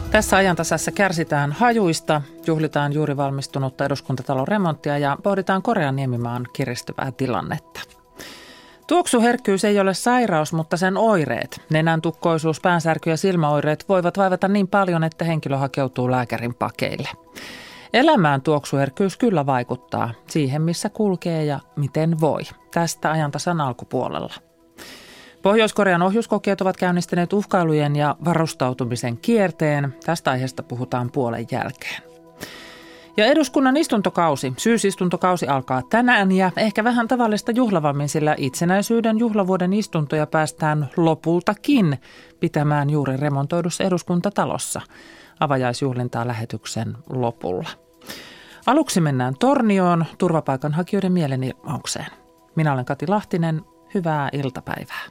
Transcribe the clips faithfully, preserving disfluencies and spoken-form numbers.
Tässä ajantasassa kärsitään hajuista, juhlitaan juuri valmistunutta eduskuntatalon remonttia ja pohditaan Korean niemimaan kiristyvää tilannetta. Tuoksuherkkyys ei ole sairaus, mutta sen oireet, nenäntukkoisuus, päänsärky ja silmäoireet voivat vaivata niin paljon, että henkilö hakeutuu lääkärin pakeille. Elämään tuoksuherkkyys kyllä vaikuttaa siihen, missä kulkee ja miten voi. Tästä ajantasan alkupuolella. Pohjois-Korean ohjuskokeet ovat käynnistäneet uhkailujen ja varustautumisen kierteen. Tästä aiheesta puhutaan puolen jälkeen. Ja eduskunnan istuntokausi, syysistuntokausi alkaa tänään ja ehkä vähän tavallista juhlavammin, sillä itsenäisyyden juhlavuoden istuntoja päästään lopultakin pitämään juuri remontoidussa eduskuntatalossa. Avajaisjuhlintaa lähetyksen lopulla. Aluksi mennään Tornioon turvapaikanhakijoiden mielenilmaukseen. Minä olen Kati Lahtinen. Hyvää iltapäivää.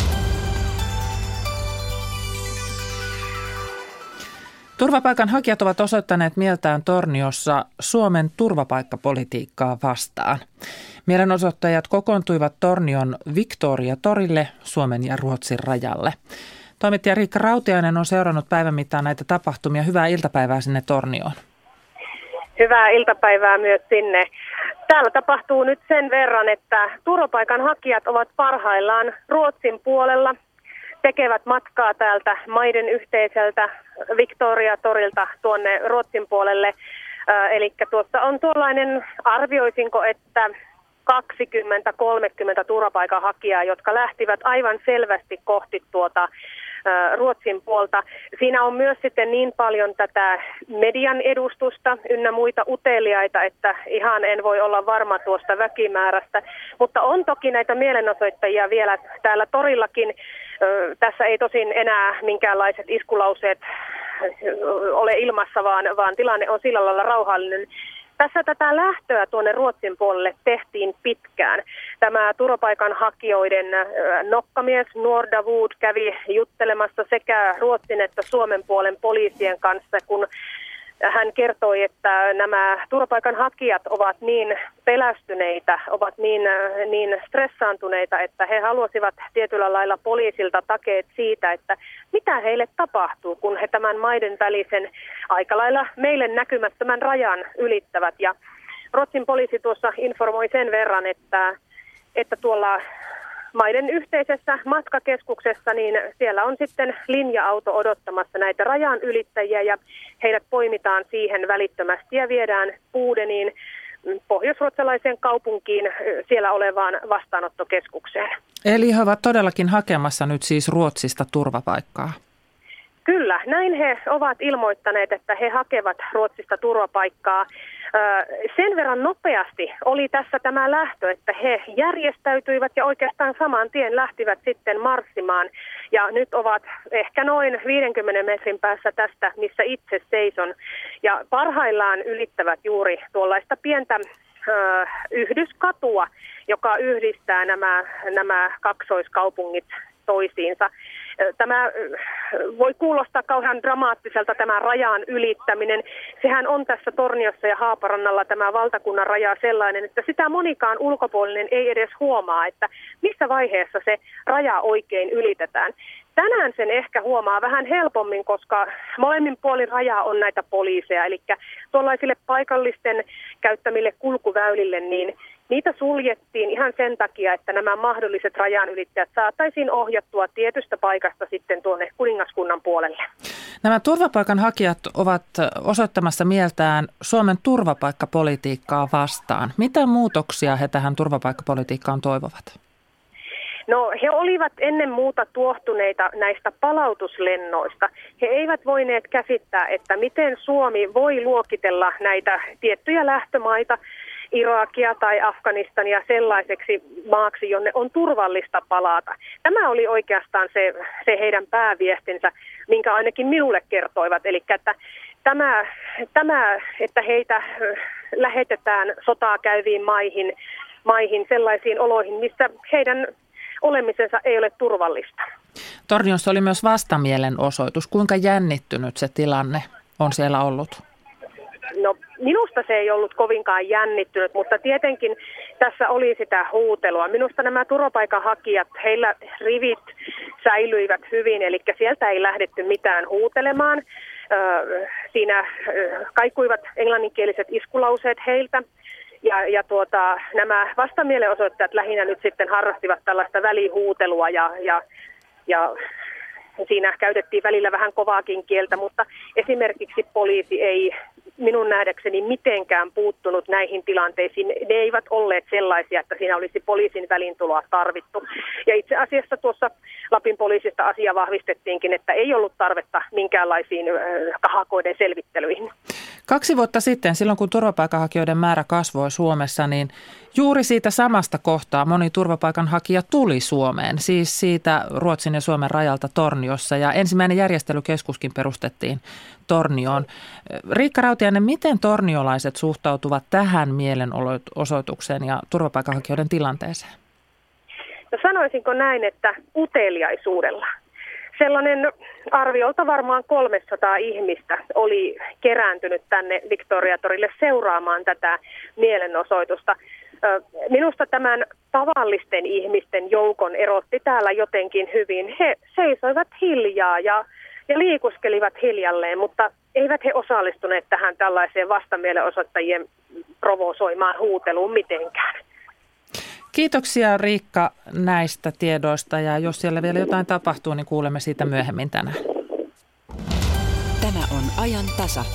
Turvapaikanhakijat ovat osoittaneet mieltään Torniossa Suomen turvapaikkapolitiikkaa vastaan. Mielenosoittajat kokoontuivat Tornion Victoria-torille Suomen ja Ruotsin rajalle. Toimittaja Riikka Rautiainen on seurannut päivän mittaan näitä tapahtumia. Hyvää iltapäivää sinne Tornioon. Hyvää iltapäivää myös sinne. Täällä tapahtuu nyt sen verran, että turvapaikanhakijat ovat parhaillaan Ruotsin puolella. Tekevät matkaa täältä maiden yhteiseltä Victoria-torilta tuonne Ruotsin puolelle. Äh, eli tuossa on tuollainen, arvioisinko, että kaksikymmentä kolmekymmentä turvapaikanhakijaa, jotka lähtivät aivan selvästi kohti tuota Ruotsin puolta. Siinä on myös sitten niin paljon tätä median edustusta ynnä muita uteliaita, että ihan en voi olla varma tuosta väkimäärästä. Mutta on toki näitä mielenosoittajia vielä täällä torillakin. Tässä ei tosin enää minkäänlaiset iskulauseet ole ilmassa, vaan, vaan tilanne on sillä lailla rauhallinen. Tässä tätä lähtöä tuonne Ruotsin puolelle tehtiin pitkään. Tämä turvapaikanhakijoiden nokkamies Nordawood kävi juttelemassa sekä Ruotsin että Suomen puolen poliisien kanssa, kun hän kertoi, että nämä turvapaikanhakijat ovat niin pelästyneitä, ovat niin, niin stressaantuneita, että he halusivat tietyllä lailla poliisilta takeet siitä, että mitä heille tapahtuu, kun he tämän maiden välisen aika lailla meille näkymättömän rajan ylittävät. Ja Ruotsin poliisi tuossa informoi sen verran, että, että tuolla maiden yhteisessä matkakeskuksessa, niin siellä on sitten linja-auto odottamassa näitä rajan ylittäjiä ja heidät poimitaan siihen välittömästi ja viedään Boodeniin, pohjoisruotsalaiseen kaupunkiin, siellä olevaan vastaanottokeskukseen. Eli he ovat todellakin hakemassa nyt siis Ruotsista turvapaikkaa? Kyllä, näin he ovat ilmoittaneet, että he hakevat Ruotsista turvapaikkaa. Sen verran nopeasti oli tässä tämä lähtö, että he järjestäytyivät ja oikeastaan saman tien lähtivät sitten marssimaan. Ja nyt ovat ehkä noin viidenkymmenen metrin päässä tästä, missä itse seison. Ja parhaillaan ylittävät juuri tuollaista pientä ö, yhdyskatua, joka yhdistää nämä, nämä kaksoiskaupungit toisiinsa. Tämä voi kuulostaa kauhean dramaattiselta tämä rajan ylittäminen. Sehän on tässä Torniossa ja Haaparannalla tämä valtakunnan raja sellainen, että sitä monikaan ulkopuolinen ei edes huomaa, että missä vaiheessa se raja oikein ylitetään. Tänään sen ehkä huomaa vähän helpommin, koska molemmin puolin rajaa on näitä poliiseja, eli tuollaisille paikallisten käyttämille kulkuväylille, niin niitä suljettiin ihan sen takia, että nämä mahdolliset rajanylittäjät saataisiin ohjattua tietystä paikasta sitten tuonne kuningaskunnan puolelle. Nämä turvapaikanhakijat ovat osoittamassa mieltään Suomen turvapaikkapolitiikkaa vastaan. Mitä muutoksia he tähän turvapaikkapolitiikkaan toivovat? No he olivat ennen muuta tuohtuneita näistä palautuslennoista. He eivät voineet käsittää, että miten Suomi voi luokitella näitä tiettyjä lähtömaita, Irakia tai Afganistania sellaiseksi maaksi, jonne on turvallista palata. Tämä oli oikeastaan se, se heidän pääviestinsä, minkä ainakin minulle kertoivat. Eli että tämä, tämä, että heitä lähetetään sotaa käyviin maihin, maihin sellaisiin oloihin, missä heidän olemisensa ei ole turvallista. Torniossa oli myös vastamielenosoitus. Kuinka jännittynyt se tilanne on siellä ollut? No minusta se ei ollut kovinkaan jännittynyt, mutta tietenkin tässä oli sitä huutelua. Minusta nämä turvapaikanhakijat, heillä rivit säilyivät hyvin, eli sieltä ei lähdetty mitään huutelemaan. Siinä kaikuivat englanninkieliset iskulauseet heiltä. Ja, ja tuota, nämä vastamielenosoittajat lähinnä nyt sitten harrastivat tällaista välihuutelua ja, ja, ja siinä käytettiin välillä vähän kovaakin kieltä, mutta esimerkiksi poliisi ei minun nähdäkseni mitenkään puuttunut näihin tilanteisiin. Ne eivät olleet sellaisia, että siinä olisi poliisin välintuloa tarvittu. Ja itse asiassa tuossa Lapin poliisista asia vahvistettiinkin, että ei ollut tarvetta minkäänlaisiin kahakoiden selvittelyihin. Kaksi vuotta sitten, silloin kun turvapaikanhakijoiden määrä kasvoi Suomessa, niin juuri siitä samasta kohtaa moni turvapaikanhakija tuli Suomeen, siis siitä Ruotsin ja Suomen rajalta Torniossa, ja ensimmäinen järjestelykeskuskin perustettiin Tornioon. Riikka Rautiainen, miten torniolaiset suhtautuvat tähän mielenosoitukseen ja turvapaikanhakijoiden tilanteeseen? No sanoisinko näin, että uteliaisuudella. Sellainen arviolta varmaan kolmesataa ihmistä oli kerääntynyt tänne Victoria-torille seuraamaan tätä mielenosoitusta. Minusta tämän tavallisten ihmisten joukon erotti täällä jotenkin hyvin. He seisoivat hiljaa ja, ja liikuskelivat hiljalleen, mutta eivät he osallistuneet tähän tällaiseen vastamielenosoittajien provosoimaan huuteluun mitenkään. Kiitoksia Riikka näistä tiedoista, ja jos siellä vielä jotain tapahtuu, niin kuulemme siitä myöhemmin tänään. Tämä on ajan tasa.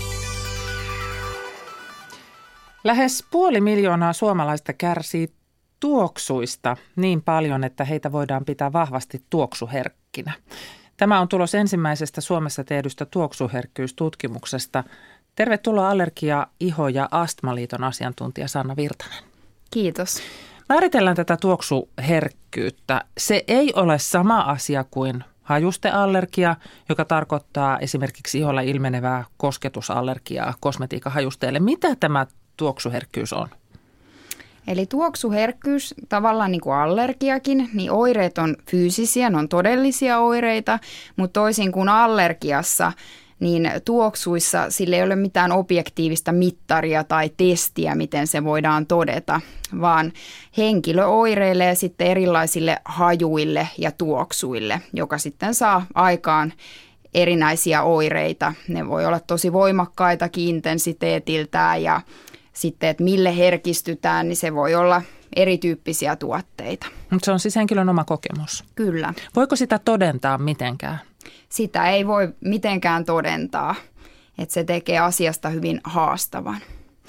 Lähes puoli miljoonaa suomalaista kärsii tuoksuista niin paljon, että heitä voidaan pitää vahvasti tuoksuherkkinä. Tämä on tulos ensimmäisestä Suomessa tehdystä tuoksuherkkyystutkimuksesta. Tervetuloa Allergia-, Iho- ja Astmaliiton asiantuntija Sanna Virtanen. Kiitos. Määritellään tätä tuoksuherkkyyttä. Se ei ole sama asia kuin hajusteallergia, joka tarkoittaa esimerkiksi iholla ilmenevää kosketusallergiaa kosmetiikan hajusteelle. Mitä tämä tuoksuherkkyys on? Eli tuoksuherkkyys, tavallaan niin kuin allergiakin, niin oireet on fyysisiä, ne on todellisia oireita, mutta toisin kuin allergiassa, niin tuoksuissa sillä ei ole mitään objektiivista mittaria tai testiä, miten se voidaan todeta, vaan henkilö oireilee sitten erilaisille hajuille ja tuoksuille, joka sitten saa aikaan erinäisiä oireita. Ne voi olla tosi voimakkaitakin intensiteetiltään ja sitten, että mille herkistytään, niin se voi olla erityyppisiä tuotteita. Mutta se on siis henkilön oma kokemus. Kyllä. Voiko sitä todentaa mitenkään? Sitä ei voi mitenkään todentaa, että se tekee asiasta hyvin haastavan.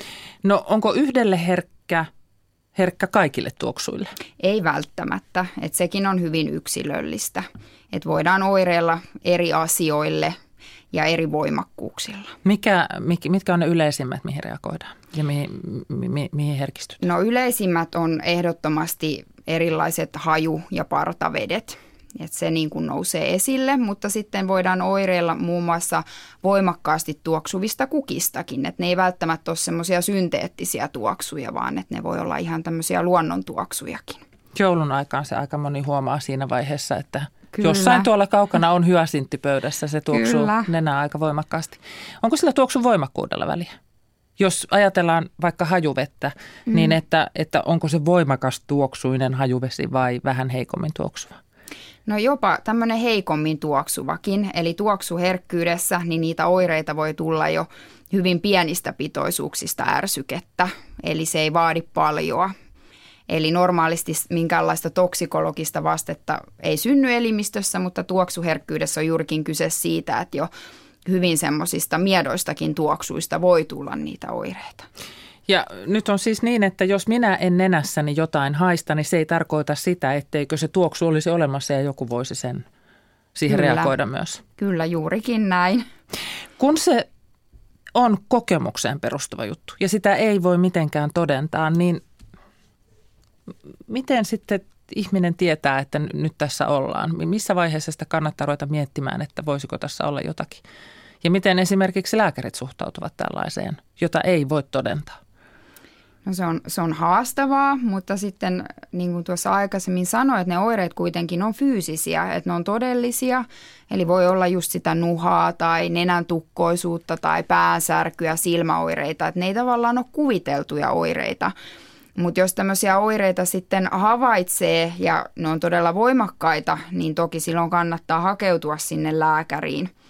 No onko yhdelle herkkä, herkkä kaikille tuoksuille? Ei välttämättä, että sekin on hyvin yksilöllistä, että voidaan oireilla eri asioille ja eri voimakkuuksilla. Mikä, mitkä on ne yleisimmät, mihin reagoidaan ja mihin, mi, mihin herkistytään? No yleisimmät on ehdottomasti erilaiset haju- ja partavedet. Että se niin kuin nousee esille, mutta sitten voidaan oireilla muun muassa voimakkaasti tuoksuvista kukistakin. Että ne ei välttämättä ole semmoisia synteettisiä tuoksuja, vaan että ne voi olla ihan tämmöisiä luonnontuoksujakin. Joulun aikaan se aika moni huomaa siinä vaiheessa, että Kyllä. jossain tuolla kaukana on hyasintti pöydässä, se tuoksuu Kyllä. nenää aika voimakkaasti. Onko sillä tuoksun voimakkuudella väliä? Jos ajatellaan vaikka hajuvettä, mm. niin että, että onko se voimakas tuoksuinen hajuvesi vai vähän heikommin tuoksuva? No jopa tämmöinen heikommin tuoksuvakin, eli tuoksuherkkyydessä, niin niitä oireita voi tulla jo hyvin pienistä pitoisuuksista ärsykettä, eli se ei vaadi paljoa. Eli normaalisti minkäänlaista toksikologista vastetta ei synny elimistössä, mutta tuoksuherkkyydessä on juurikin kyse siitä, että jo hyvin semmoisista miedoistakin tuoksuista voi tulla niitä oireita. Ja nyt on siis niin, että jos minä en nenässäni jotain haista, niin se ei tarkoita sitä, etteikö se tuoksu olisi olemassa ja joku voisi sen siihen Kyllä. reagoida myös. Kyllä, juurikin näin. Kun se on kokemukseen perustuva juttu ja sitä ei voi mitenkään todentaa, niin miten sitten ihminen tietää, että nyt tässä ollaan? Missä vaiheessa sitä kannattaa ruveta miettimään, että voisiko tässä olla jotakin? Ja miten esimerkiksi lääkärit suhtautuvat tällaiseen, jota ei voi todentaa? No se on, se on haastavaa, mutta sitten niin kuin tuossa aikaisemmin sanoin, että ne oireet kuitenkin on fyysisiä, että ne on todellisia. Eli voi olla just sitä nuhaa tai nenän tukkoisuutta tai päänsärkyä, silmäoireita, että ne ei tavallaan ole kuviteltuja oireita. Mutta jos tämmöisiä oireita sitten havaitsee ja ne on todella voimakkaita, niin toki silloin kannattaa hakeutua sinne lääkäriin.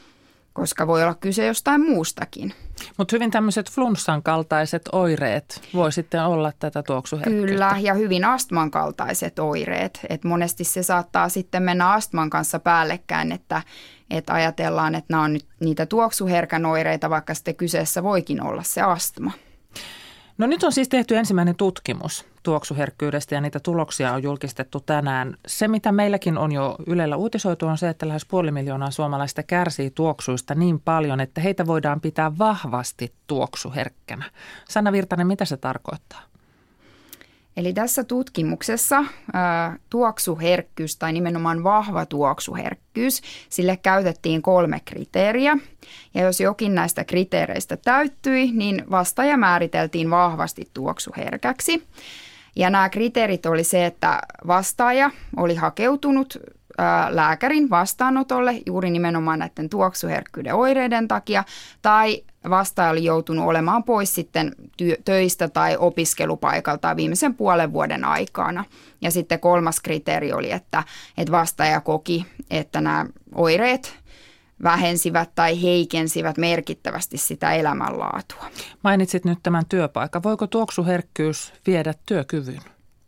koska voi olla kyse jostain muustakin. Mutta hyvin tämmöiset flunssan kaltaiset oireet voi sitten olla tätä tuoksuherkkyyttä. Kyllä, ja hyvin astman kaltaiset oireet. Et monesti se saattaa sitten mennä astman kanssa päällekkäin, että, että ajatellaan, että nämä on nyt niitä tuoksuherkän oireita, vaikka sitten kyseessä voikin olla se astma. No nyt on siis tehty ensimmäinen tutkimus tuoksuherkkyydestä ja niitä tuloksia on julkistettu tänään. Se, mitä meilläkin on jo Ylellä uutisoitu, on se, että lähes puoli miljoonaa suomalaista kärsii tuoksuista niin paljon, että heitä voidaan pitää vahvasti tuoksuherkkänä. Sanna Virtanen, mitä se tarkoittaa? Eli tässä tutkimuksessa ää, tuoksuherkkyys tai nimenomaan vahva tuoksuherkkyys, sille käytettiin kolme kriteeriä. Ja jos jokin näistä kriteereistä täyttyi, niin vastaaja määriteltiin vahvasti tuoksuherkäksi. Ja nämä kriteerit oli se, että vastaaja oli hakeutunut ää, lääkärin vastaanotolle juuri nimenomaan näiden tuoksuherkkyyden oireiden takia, tai vastaaja oli joutunut olemaan pois sitten työ, töistä tai opiskelupaikalta viimeisen puolen vuoden aikana. Ja sitten kolmas kriteeri oli, että, että vastaaja koki, että nämä oireet vähensivät tai heikensivät merkittävästi sitä elämänlaatua. Mainitsit nyt tämän työpaikan. Voiko tuoksuherkkyys viedä työkyvyn?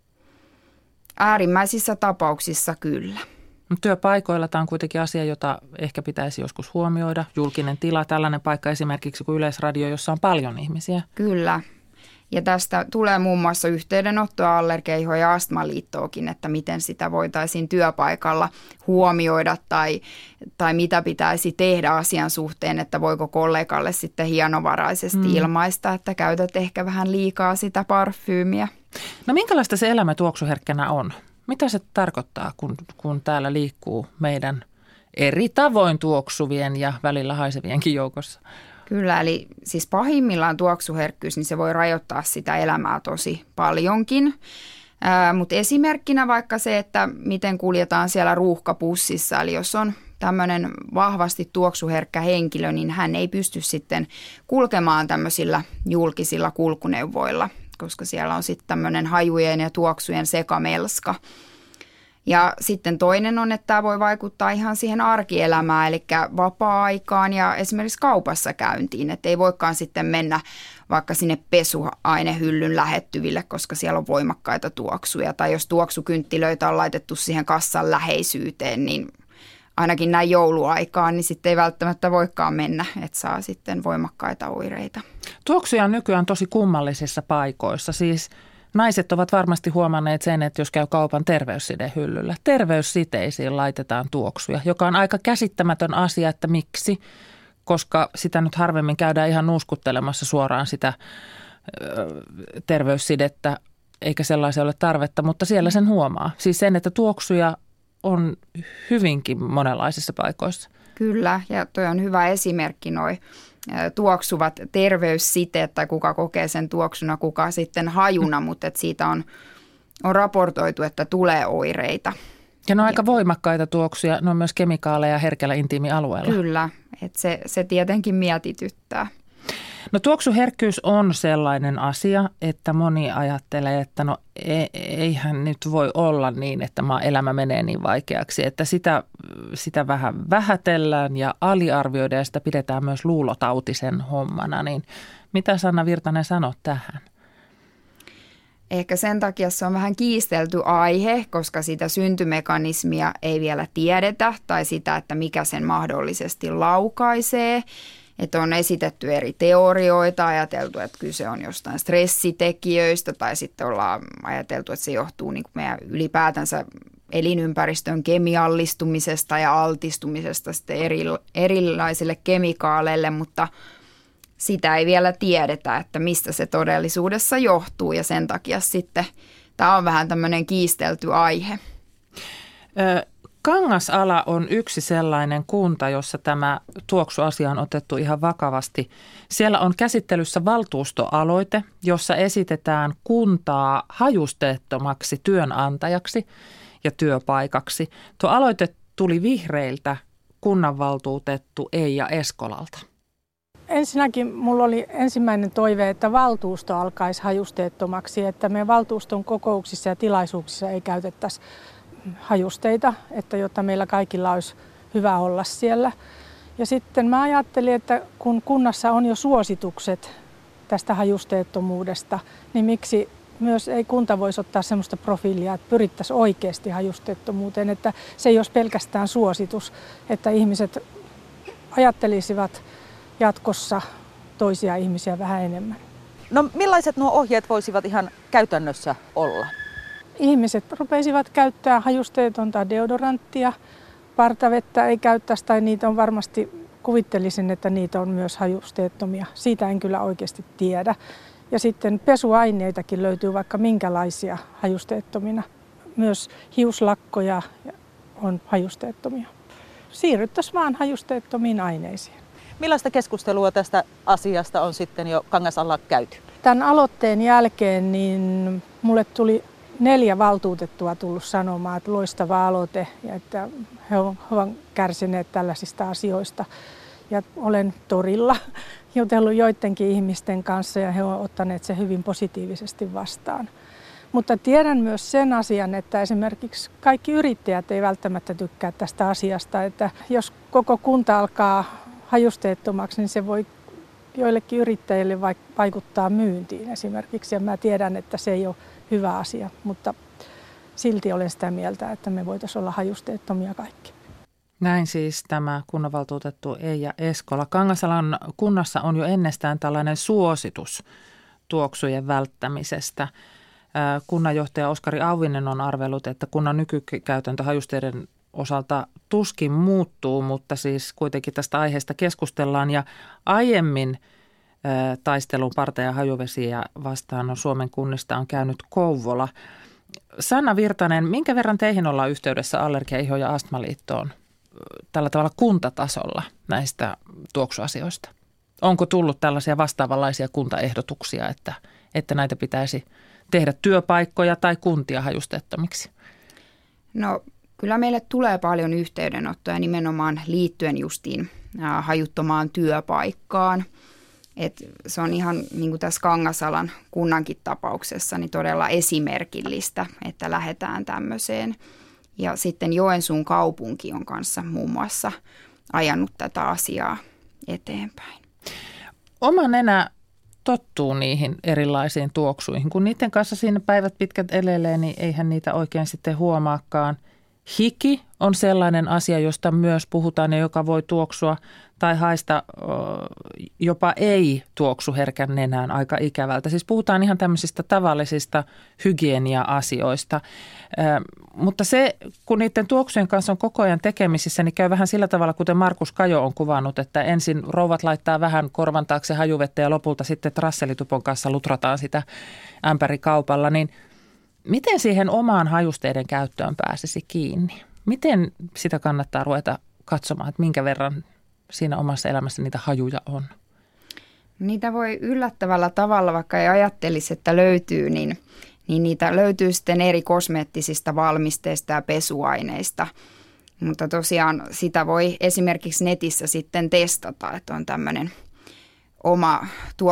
Äärimmäisissä tapauksissa kyllä. Työpaikoilla tämä on kuitenkin asia, jota ehkä pitäisi joskus huomioida. Julkinen tila, tällainen paikka esimerkiksi kuin Yleisradio, jossa on paljon ihmisiä. Kyllä. Ja tästä tulee muun muassa yhteydenottoa Allergeiho- ja Astmaliittoonkin, että miten sitä voitaisiin työpaikalla huomioida tai, tai mitä pitäisi tehdä asian suhteen, että voiko kollegalle sitten hienovaraisesti mm. ilmaista, että käytät ehkä vähän liikaa sitä parfyymiä. No minkälaista se elämä tuoksuherkkänä on? Mitä se tarkoittaa, kun, kun täällä liikkuu meidän eri tavoin tuoksuvien ja välillä haisevienkin joukossa? Kyllä, eli siis pahimmillaan tuoksuherkkyys, niin se voi rajoittaa sitä elämää tosi paljonkin. Ää, mutta esimerkkinä vaikka se, että miten kuljetaan siellä ruuhkapussissa, eli jos on tämmöinen vahvasti tuoksuherkkä henkilö, niin hän ei pysty sitten kulkemaan tämmöisillä julkisilla kulkuneuvoilla, koska siellä on sitten tämmöinen hajujen ja tuoksujen sekamelska. Ja sitten toinen on, että tämä voi vaikuttaa ihan siihen arkielämään, eli vapaa-aikaan ja esimerkiksi kaupassa käyntiin, että ei voikaan sitten mennä vaikka sinne pesuainehyllyn lähettyville, koska siellä on voimakkaita tuoksuja. Tai jos tuoksukynttilöitä on laitettu siihen kassan läheisyyteen, niin ainakin näin jouluaikaan, niin sitten ei välttämättä voikaan mennä, että saa sitten voimakkaita oireita. Tuoksuja on nykyään tosi kummallisissa paikoissa, siis naiset ovat varmasti huomanneet sen, että jos käy kaupan terveyssidehyllyllä, terveyssiteisiin laitetaan tuoksuja, joka on aika käsittämätön asia, että miksi, koska sitä nyt harvemmin käydään ihan nuuskuttelemassa suoraan sitä ö, terveyssidettä, eikä sellaisia ole tarvetta, mutta siellä sen huomaa. Siis sen, että tuoksuja on hyvinkin monenlaisissa paikoissa. Kyllä, ja toi on hyvä esimerkki noi tuoksuvat terveyssiteet tai kuka kokee sen tuoksuna, kuka sitten hajuna, mm. mutta et siitä on, on raportoitu, että tulee oireita. Ja ne on aika voimakkaita tuoksuja, ne on myös kemikaaleja herkällä intiimialueella. Kyllä, että se, se tietenkin mietityttää. No tuoksuherkkyys on sellainen asia, että moni ajattelee, että no eihän nyt voi olla niin, että maa elämä menee niin vaikeaksi, että sitä, sitä vähän vähätellään ja aliarvioidaan ja sitä pidetään myös luulotautisen hommana. Niin mitä Sanna Virtanen sanoo tähän? Ehkä sen takia se on vähän kiistelty aihe, koska sitä syntymekanismia ei vielä tiedetä tai sitä, että mikä sen mahdollisesti laukaisee. Että on esitetty eri teorioita, ajateltu, että kyse on jostain stressitekijöistä tai sitten ollaan ajateltu, että se johtuu niin kuin meidän ylipäätänsä elinympäristön kemiallistumisesta ja altistumisesta sitten eri, erilaisille kemikaaleille, mutta sitä ei vielä tiedetä, että mistä se todellisuudessa johtuu ja sen takia sitten tämä on vähän tämmöinen kiistelty aihe. Ö- Kangasala on yksi sellainen kunta, jossa tämä tuoksuasia on otettu ihan vakavasti. Siellä on käsittelyssä valtuustoaloite, jossa esitetään kuntaa hajusteettomaksi työnantajaksi ja työpaikaksi. Tuo aloite tuli vihreiltä kunnanvaltuutettu Eija Eskolalta. Ensinnäkin mulla oli ensimmäinen toive, että valtuusto alkaisi hajusteettomaksi, että meidän valtuuston kokouksissa ja tilaisuuksissa ei käytettäisi hajusteita, että jotta meillä kaikilla olisi hyvä olla siellä. Ja sitten mä ajattelin, että kun kunnassa on jo suositukset tästä hajusteettomuudesta, niin miksi myös ei kunta voisi ottaa sellaista profiilia, että pyrittäisiin oikeasti hajusteettomuuteen, että se ei olisi pelkästään suositus, että ihmiset ajattelisivat jatkossa toisia ihmisiä vähän enemmän. No millaiset nuo ohjeet voisivat ihan käytännössä olla? Ihmiset rupeisivat käyttää hajusteetonta deodoranttia, partavettä ei käyttäisi tai niitä on varmasti, kuvittelisin, että niitä on myös hajusteettomia. Siitä en kyllä oikeasti tiedä. Ja sitten pesuaineitakin löytyy vaikka minkälaisia hajusteettomina. Myös hiuslakkoja on hajusteettomia. Siirryttäisiin vaan hajusteettomiin aineisiin. Millaista keskustelua tästä asiasta on sitten jo Kangasalalla käyty? Tämän aloitteen jälkeen niin mulle tuli neljä valtuutettua tullut sanomaan, että loistava aloite ja että he ovat kärsineet tällaisista asioista. Ja olen torilla jutellut joidenkin ihmisten kanssa ja he ovat ottaneet sen hyvin positiivisesti vastaan. Mutta tiedän myös sen asian, että esimerkiksi kaikki yrittäjät ei välttämättä tykkää tästä asiasta, että jos koko kunta alkaa hajusteettomaksi, niin se voi joillekin yrittäjille vaikuttaa myyntiin esimerkiksi. Ja mä tiedän, että se ei ole hyvä asia, mutta silti olen sitä mieltä, että me voitaisiin olla hajusteettomia kaikki. Näin siis tämä kunnanvaltuutettu Eija Eskola. Kangasalan kunnassa on jo ennestään tällainen suositus tuoksujen välttämisestä. Kunnanjohtaja Oskari Auvinen on arvellut, että kunnan nykykäytäntö hajusteiden osalta tuskin muuttuu, mutta siis kuitenkin tästä aiheesta keskustellaan. Ja aiemmin taistelun parta- ja hajuvesiä vastaan on Suomen kunnista on käynyt Kouvola. Sanna Virtanen, minkä verran teihin ollaan yhteydessä Allergia-, Iho- ja Astmaliittoon tällä tavalla kuntatasolla näistä tuoksuasioista? Onko tullut tällaisia vastaavanlaisia kuntaehdotuksia, että, että näitä pitäisi tehdä työpaikkoja tai kuntia hajusteettomiksi? No kyllä meille tulee paljon yhteydenottoja nimenomaan liittyen justiin ää, hajuttomaan työpaikkaan. Et se on ihan niin kuin tässä Kangasalan kunnankin tapauksessa niin todella esimerkillistä, että lähdetään tämmöiseen. Ja sitten Joensuun kaupunki on kanssa muun muassa ajanut tätä asiaa eteenpäin. Oma nenä tottuu niihin erilaisiin tuoksuihin. Kun niiden kanssa siinä päivät pitkät elelee, niin eihän niitä oikein sitten huomaakaan. Hiki on sellainen asia, josta myös puhutaan ja joka voi tuoksua tai haista jopa ei tuoksu herkän nenään aika ikävältä. Siis puhutaan ihan tämmöisistä tavallisista hygienia-asioista. Mutta se, kun niiden tuoksujen kanssa on koko ajan tekemisissä, niin käy vähän sillä tavalla, kuten Markus Kajo on kuvannut, että ensin rouvat laittaa vähän korvan taakse hajuvettä ja lopulta sitten trasselitupon kanssa lutrataan sitä ämpärikaupalla. Niin miten siihen omaan hajusteiden käyttöön pääsisi kiinni? Miten sitä kannattaa ruveta katsomaan, että minkä verran siinä omassa elämässä niitä hajuja on? Niitä voi yllättävällä tavalla, vaikka ei ajattelisi, että löytyy, niin, niin niitä löytyy sitten eri kosmeettisista valmisteista ja pesuaineista. Mutta tosiaan sitä voi esimerkiksi netissä sitten testata, että on tämmöinen oma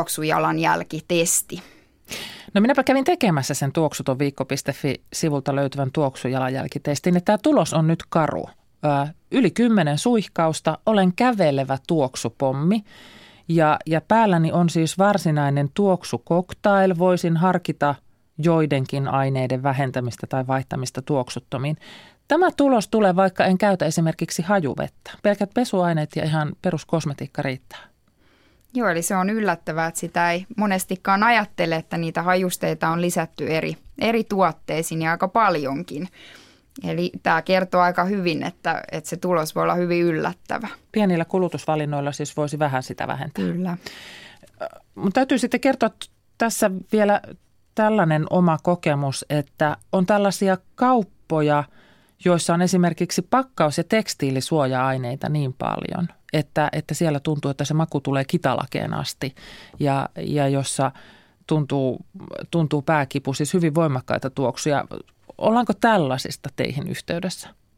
tuoksujalanjälkitesti. No minäpä kävin tekemässä sen tuoksutonviikko piste fi-sivulta löytyvän tuoksujalanjälkitestin, että tämä tulos on nyt karu. Yli kymmenen suihkausta, olen kävelevä tuoksupommi ja, ja päälläni on siis varsinainen tuoksukoktail. Voisin harkita joidenkin aineiden vähentämistä tai vaihtamista tuoksuttomiin. Tämä tulos tulee, vaikka en käytä esimerkiksi hajuvettä. Pelkät pesuaineet ja ihan peruskosmetiikka riittää. Joo, eli se on yllättävää, että sitä ei monestikaan ajattele, että niitä hajusteita on lisätty eri, eri tuotteisiin ja aika paljonkin. Eli tämä kertoo aika hyvin, että, että se tulos voi olla hyvin yllättävä. Pienillä kulutusvalinnoilla siis voisi vähän sitä vähentää. Kyllä. Mutta täytyy sitten kertoa tässä vielä tällainen oma kokemus, että on tällaisia kauppoja, joissa on esimerkiksi pakkaus- ja tekstiilisuoja-aineita niin paljon, että, että siellä tuntuu, että se maku tulee kitalakeen asti ja, ja jossa tuntuu, tuntuu pääkipu, siis hyvin voimakkaita tuoksuja. Ollaanko tällaisista teihin yhteydessä?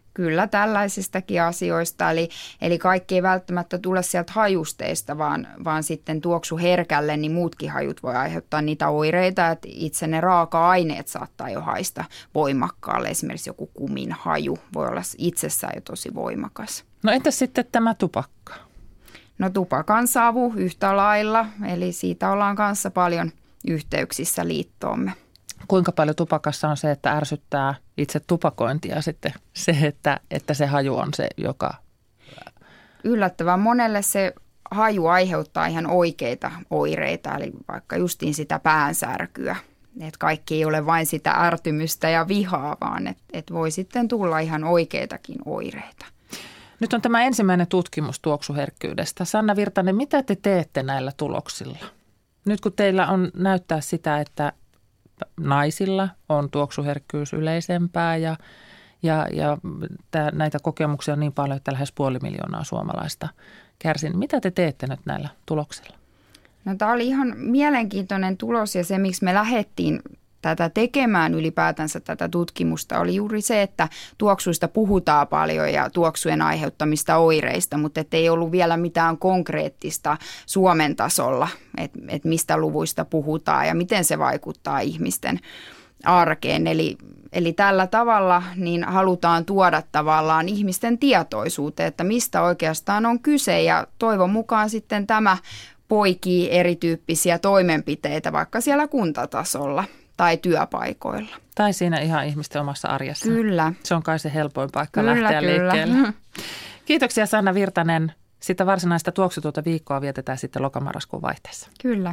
Kyllä tällaisistakin asioista, eli, eli kaikki ei välttämättä tule sieltä hajusteista, vaan, vaan sitten tuoksuherkälle, niin muutkin hajut voi aiheuttaa niitä oireita, että itse ne raaka-aineet saattaa jo haista voimakkaalle. Esimerkiksi joku kumin haju voi olla itsessään jo tosi voimakas. No entäs sitten tämä tupakka? No tupakan savu yhtä lailla, eli siitä ollaan kanssa paljon yhteyksissä liittoomme. Kuinka paljon tupakassa on se, että ärsyttää itse tupakointia ja sitten se, että, että se haju on se, joka... Yllättävän monelle se haju aiheuttaa ihan oikeita oireita, eli vaikka justiin sitä päänsärkyä. Että kaikki ei ole vain sitä ärtymystä ja vihaa, vaan että et voi sitten tulla ihan oikeitakin oireita. Nyt on tämä ensimmäinen tutkimus tuoksuherkkyydestä. Sanna Virtanen, mitä te teette näillä tuloksilla? Nyt kun teillä on näyttää sitä, että naisilla on tuoksuherkkyys yleisempää ja, ja, ja tää, näitä kokemuksia on niin paljon, että lähes puoli miljoonaa suomalaista kärsin. Mitä te teette nyt näillä tuloksilla? No, tämä oli ihan mielenkiintoinen tulos ja se, miksi me lähdettiin tätä tekemään ylipäätänsä tätä tutkimusta, oli juuri se, että tuoksuista puhutaan paljon ja tuoksujen aiheuttamista oireista, mutta ei ollut vielä mitään konkreettista Suomen tasolla, että, että mistä luvuista puhutaan ja miten se vaikuttaa ihmisten arkeen. Eli, eli tällä tavalla niin halutaan tuoda tavallaan ihmisten tietoisuuteen, että mistä oikeastaan on kyse ja toivon mukaan sitten tämä poikii erityyppisiä toimenpiteitä vaikka siellä kuntatasolla tai työpaikoilla. Tai siinä ihan ihmisten omassa arjessa. Kyllä. Se on kai se helpoin paikka kyllä, lähteä kyllä. liikkeelle. Kiitoksia Sanna Virtanen. Sitä varsinaista tuoksutuota viikkoa vietetään sitten lokamarraskuun vaihteessa. Kyllä.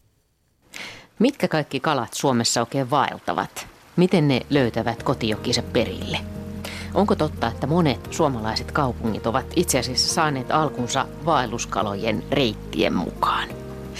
Mitkä kaikki kalat Suomessa oikein vaeltavat? Miten ne löytävät kotijokkinsa perille? Onko totta, että monet suomalaiset kaupungit ovat itse asiassa saaneet alkunsa vaelluskalojen reittien mukaan?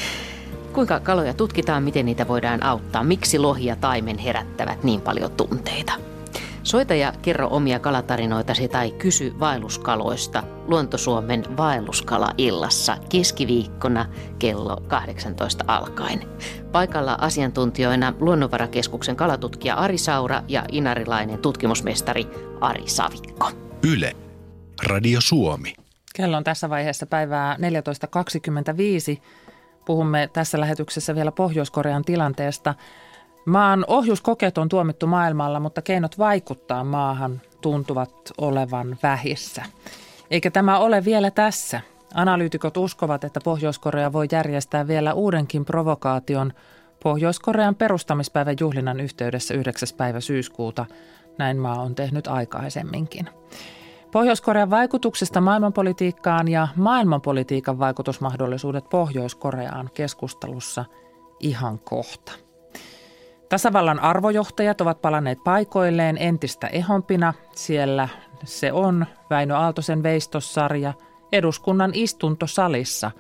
Kuinka kaloja tutkitaan, miten niitä voidaan auttaa? Miksi lohi ja taimen herättävät niin paljon tunteita? Soita ja kerro omia kalatarinoitasi tai kysy vaelluskaloista Luonto-Suomen vaelluskala-illassa keskiviikkona kello kahdeksantoista alkaen. Paikalla asiantuntijoina Luonnonvarakeskuksen kalatutkija Ari Saura ja inarilainen tutkimusmestari Ari Savikko. Yle, Radio Suomi. Kello on tässä vaiheessa päivää neljätoista kaksikymmentäviisi. Puhumme tässä lähetyksessä vielä Pohjois-Korean tilanteesta. Maan ohjuskokeet on tuomittu maailmalla, mutta keinot vaikuttaa maahan tuntuvat olevan vähissä. Eikä tämä ole vielä tässä. Analyytikot uskovat, että Pohjois-Korea voi järjestää vielä uudenkin provokaation Pohjois-Korean perustamispäivän juhlinnan yhteydessä yhdeksäs päivä syyskuuta. Näin maa on tehnyt aikaisemminkin. Pohjois-Korean vaikutuksesta maailmanpolitiikkaan ja maailmanpolitiikan vaikutusmahdollisuudet Pohjois-Koreaan keskustelussa ihan kohta. Tasavallan arvojohtajat ovat palanneet paikoilleen entistä ehompina. Siellä se on Väinö Aaltosen veistossarja eduskunnan istuntosalissa,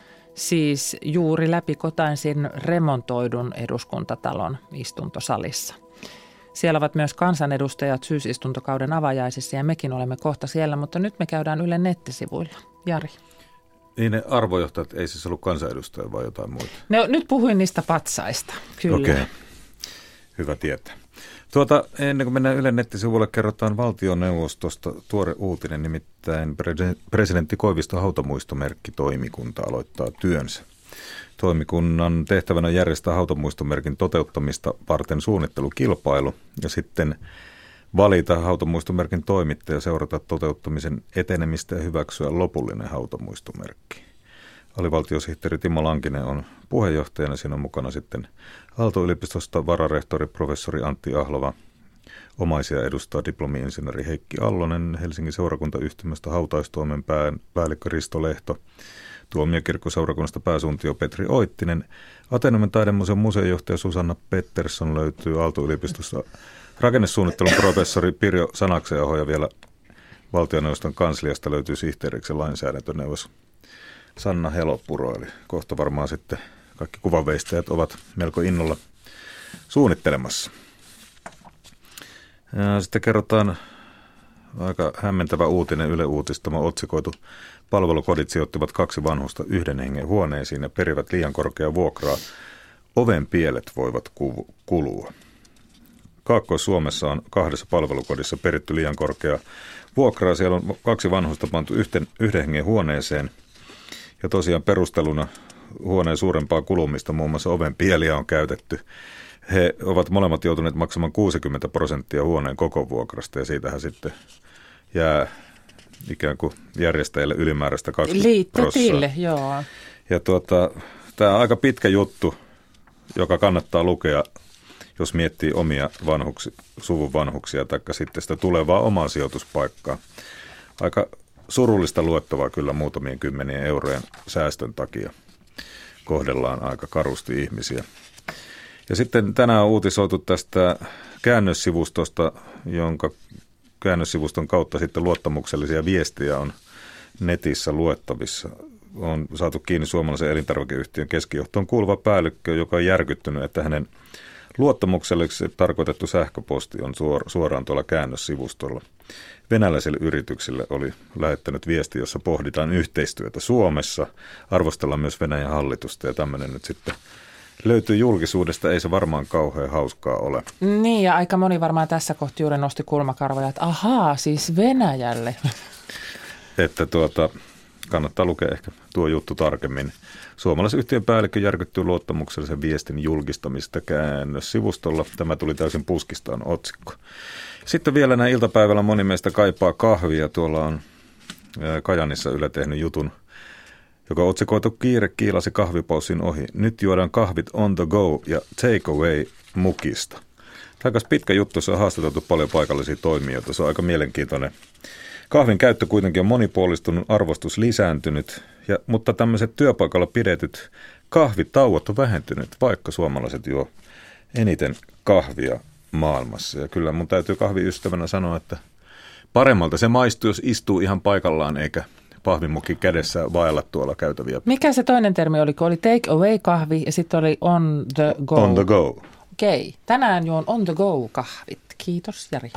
siis juuri läpikotaisin remontoidun eduskuntatalon istuntosalissa. Siellä ovat myös kansanedustajat syysistuntokauden avajaisissa ja mekin olemme kohta siellä, mutta nyt me käydään Ylen nettisivuilla. Jari. Niin ne arvojohtajat ei siis ollut kansanedustajia vai jotain muuta? No, nyt puhuin niistä patsaista, kyllä. Okei, okay. Hyvä tietää. Tuota, ennen kuin mennään Ylen nettisivuille, kerrotaan valtioneuvostosta tuore uutinen, nimittäin presidentti Koiviston hautamuistomerkki toimikunta aloittaa työnsä. Toimikunnan tehtävänä järjestää hautamuistomerkin toteuttamista varten suunnittelukilpailu ja sitten valita hautamuistomerkin toimittaja, seurata toteuttamisen etenemistä ja hyväksyä lopullinen hautamuistomerkki. Alivaltiosihteeri Timo Lankinen on puheenjohtajana, siinä on mukana sitten Aalto-yliopistosta vararehtori professori Antti Ahlova. Omaisia edustaa diplomi-insinööri Heikki Allonen, Helsingin seurakuntayhtymästä hautaistoimen päällikkö Risto Lehto, Tuomiokirkkoseurakunnasta pääsuuntio Petri Oittinen, Ateneumin taidemuseon museonjohtaja Susanna Pettersson löytyy Aalto-yliopistosta, rakennesuunnittelun professori Pirjo Sanakseaho ja vielä valtioneuvoston kansliasta löytyy sihteeriksi lainsäädäntöneuvos Sanna Helopuro, eli kohta varmaan sitten kaikki kuvanveistäjät ovat melko innolla suunnittelemassa. Ja sitten kerrotaan aika hämmentävä uutinen, Yle Uutistama otsikoitu. Palvelukodit sijoittivat kaksi vanhusta yhden hengen huoneisiin ja perivät liian korkeaa vuokraa. Oven pielet voivat kulua. Kaakkois-Suomessa on kahdessa palvelukodissa peritty liian korkea vuokraa. Siellä on kaksi vanhusta pantu yhten, yhden hengen huoneeseen. Ja tosiaan perusteluna huoneen suurempaa kulumista, muun muassa oven pieliä on käytetty. He ovat molemmat joutuneet maksamaan kuusikymmentä prosenttia huoneen koko vuokrasta ja siitähän sitten jää ikään kuin järjestäjille ylimääräistä kaksikymmentä prosenttia. Liittetille, joo. Ja tuota, tämä on aika pitkä juttu, joka kannattaa lukea, jos miettii omia vanhuksi, suvun vanhuksia tai sitten sitä tulevaa omaa sijoituspaikkaa. Aika surullista luettavaa kyllä muutamien kymmenien eurojen säästön takia. Kohdellaan aika karusti ihmisiä. Ja sitten tänään on uutisoitu tästä käännössivustosta, jonka käännössivuston kautta sitten luottamuksellisia viestejä on netissä luettavissa. On saatu kiinni suomalaisen elintarvikeyhtiön keskijohtoon kuuluva päällikkö, joka on järkyttynyt, että hänen luottamukselliseksi tarkoitettu sähköposti on suoraan tuolla käännössivustolla. Venäläisille yrityksille oli lähettänyt viesti, jossa pohditaan yhteistyötä Suomessa, arvostellaan myös Venäjän hallitusta ja tämmöinen nyt sitten löytyy julkisuudesta, ei se varmaan kauhean hauskaa ole. Niin ja aika moni varmaan tässä kohti juuri nosti kulmakarvoja, että ahaa, siis Venäjälle. Että tuota, kannattaa lukea ehkä tuo juttu tarkemmin. Suomalaisyhtiön päällikkö järkyttyy luottamuksellisen viestin julkistamista käännössivustolla. Tämä tuli täysin puskistaan otsikko. Sitten vielä näin iltapäivällä moni meistä kaipaa kahvia. Tuolla on Kajanissa Yle tehnyt jutun, joka on otsikoitu kiire kiilasi kahvipaussin ohi. Nyt juodaan kahvit on the go ja take away mukista. Tämä on pitkä juttu, se on haastateltu paljon paikallisia toimijoita. Se on aika mielenkiintoinen. Kahvin käyttö kuitenkin on monipuolistunut, arvostus lisääntynyt, ja, mutta tämmöiset työpaikalla pidetyt kahvitauot on vähentynyt, vaikka suomalaiset juo eniten kahvia maailmassa. Ja kyllä mun täytyy kahviystävänä sanoa, että paremmalta se maistuu, jos istuu ihan paikallaan eikä pahvimukki kädessä vaella tuolla käytäviä. Mikä se toinen termi oli, kun oli take away kahvi ja sitten oli on the go? On the go. Okei, okay. Tänään juon on the go kahvit. Kiitos Jari.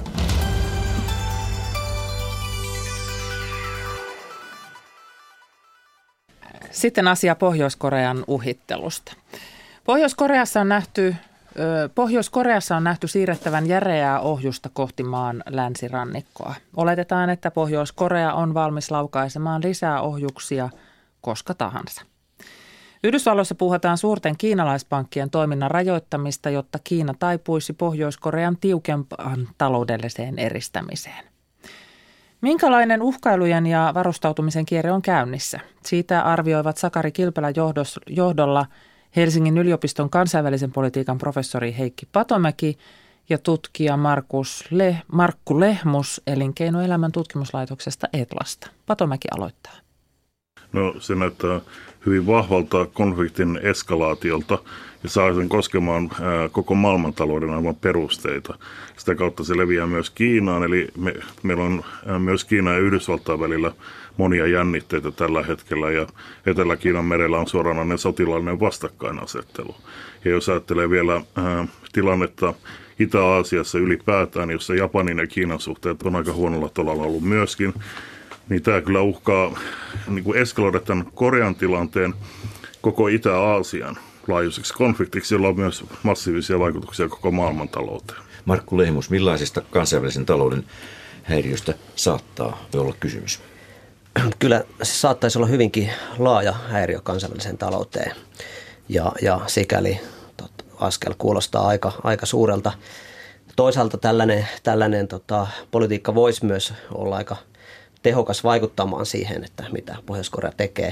Sitten asia Pohjois-Korean uhittelusta. Pohjois-Koreassa on nähty, Pohjois-Koreassa on nähty siirrettävän järeää ohjusta kohti maan länsirannikkoa. Oletetaan, että Pohjois-Korea on valmis laukaisemaan lisää ohjuksia koska tahansa. Yhdysvalloissa puhutaan suurten kiinalaispankkien toiminnan rajoittamista, jotta Kiina taipuisi Pohjois-Korean tiukempaan taloudelliseen eristämiseen. Minkälainen uhkailujen ja varustautumisen kierre on käynnissä? Siitä arvioivat Sakari Kilpelän johdolla Helsingin yliopiston kansainvälisen politiikan professori Heikki Patomäki ja tutkija Markus Le- Markku Lehmus Elinkeinoelämän tutkimuslaitoksesta Etlasta. Patomäki aloittaa. No se näyttää hyvin vahvalta konfliktin eskalaatiolta ja saa sen koskemaan ää, koko maailmantalouden aivan perusteita. Sitä kautta se leviää myös Kiinaan, eli me, meillä on ää, myös Kiinan ja Yhdysvaltain välillä monia jännitteitä tällä hetkellä ja Etelä-Kiinan merellä on suoranainen sotilaallinen vastakkainasettelu. Ja jos ajattelee vielä ää, tilannetta Itä-Aasiassa ylipäätään, jossa Japanin ja Kiinan suhteet on aika huonolla tolalla ollut myöskin, niin tämä kyllä uhkaa niin kuin eskaloida tämän Korean tilanteen koko Itä-Aasian laajuiseksi konfliktiksi, jolla on myös massiivisia vaikutuksia koko maailmantalouteen. Markku Lehmus, millaisesta kansainvälisen talouden häiriöstä saattaa olla kysymys? Kyllä se saattaisi olla hyvinkin laaja häiriö kansainväliseen talouteen ja, ja sikäli tot, askel kuulostaa aika, aika suurelta. Toisaalta tällainen, tällainen tota, politiikka voisi myös olla aika tehokas vaikuttamaan siihen, että mitä Pohjois-Korea tekee.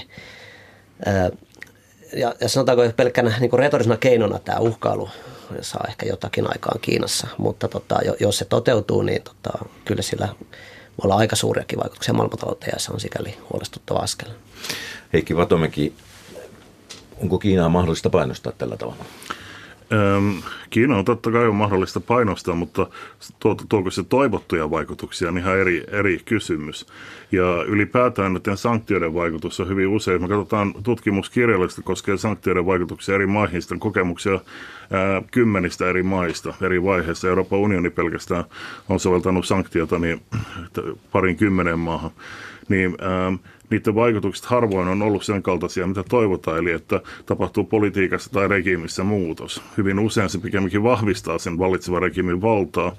Ja, ja sanotaanko pelkkänä niin kuin retorisena keinona tämä uhkailu saa ehkä jotakin aikaan Kiinassa, mutta tota, jos se toteutuu, niin tota, kyllä sillä voi olla aika suuriakin vaikutuksia maailmantalouteen ja se on sikäli huolestuttava askel. Heikki Patomäki, onko Kiinaa mahdollista painostaa tällä tavalla? Kiina on totta kai on mahdollista painostaa, mutta tuoko se toivottuja vaikutuksia on ihan eri, eri kysymys. Ja ylipäätään näiden sanktioiden vaikutus on hyvin usein. Me katsotaan tutkimuskirjallista koskee sanktioiden vaikutuksia eri maihin, sitten kokemuksia ää, kymmenistä eri maista eri vaiheissa. Euroopan unioni pelkästään on soveltanut sanktiota niin, parin kymmenen maahan. Niin, ää, niiden vaikutukset harvoin on ollut sen kaltaisia, mitä toivotaan, eli että tapahtuu politiikassa tai regiimissä muutos. Hyvin usein se pikemminkin vahvistaa sen vallitsevan regiimin valtaa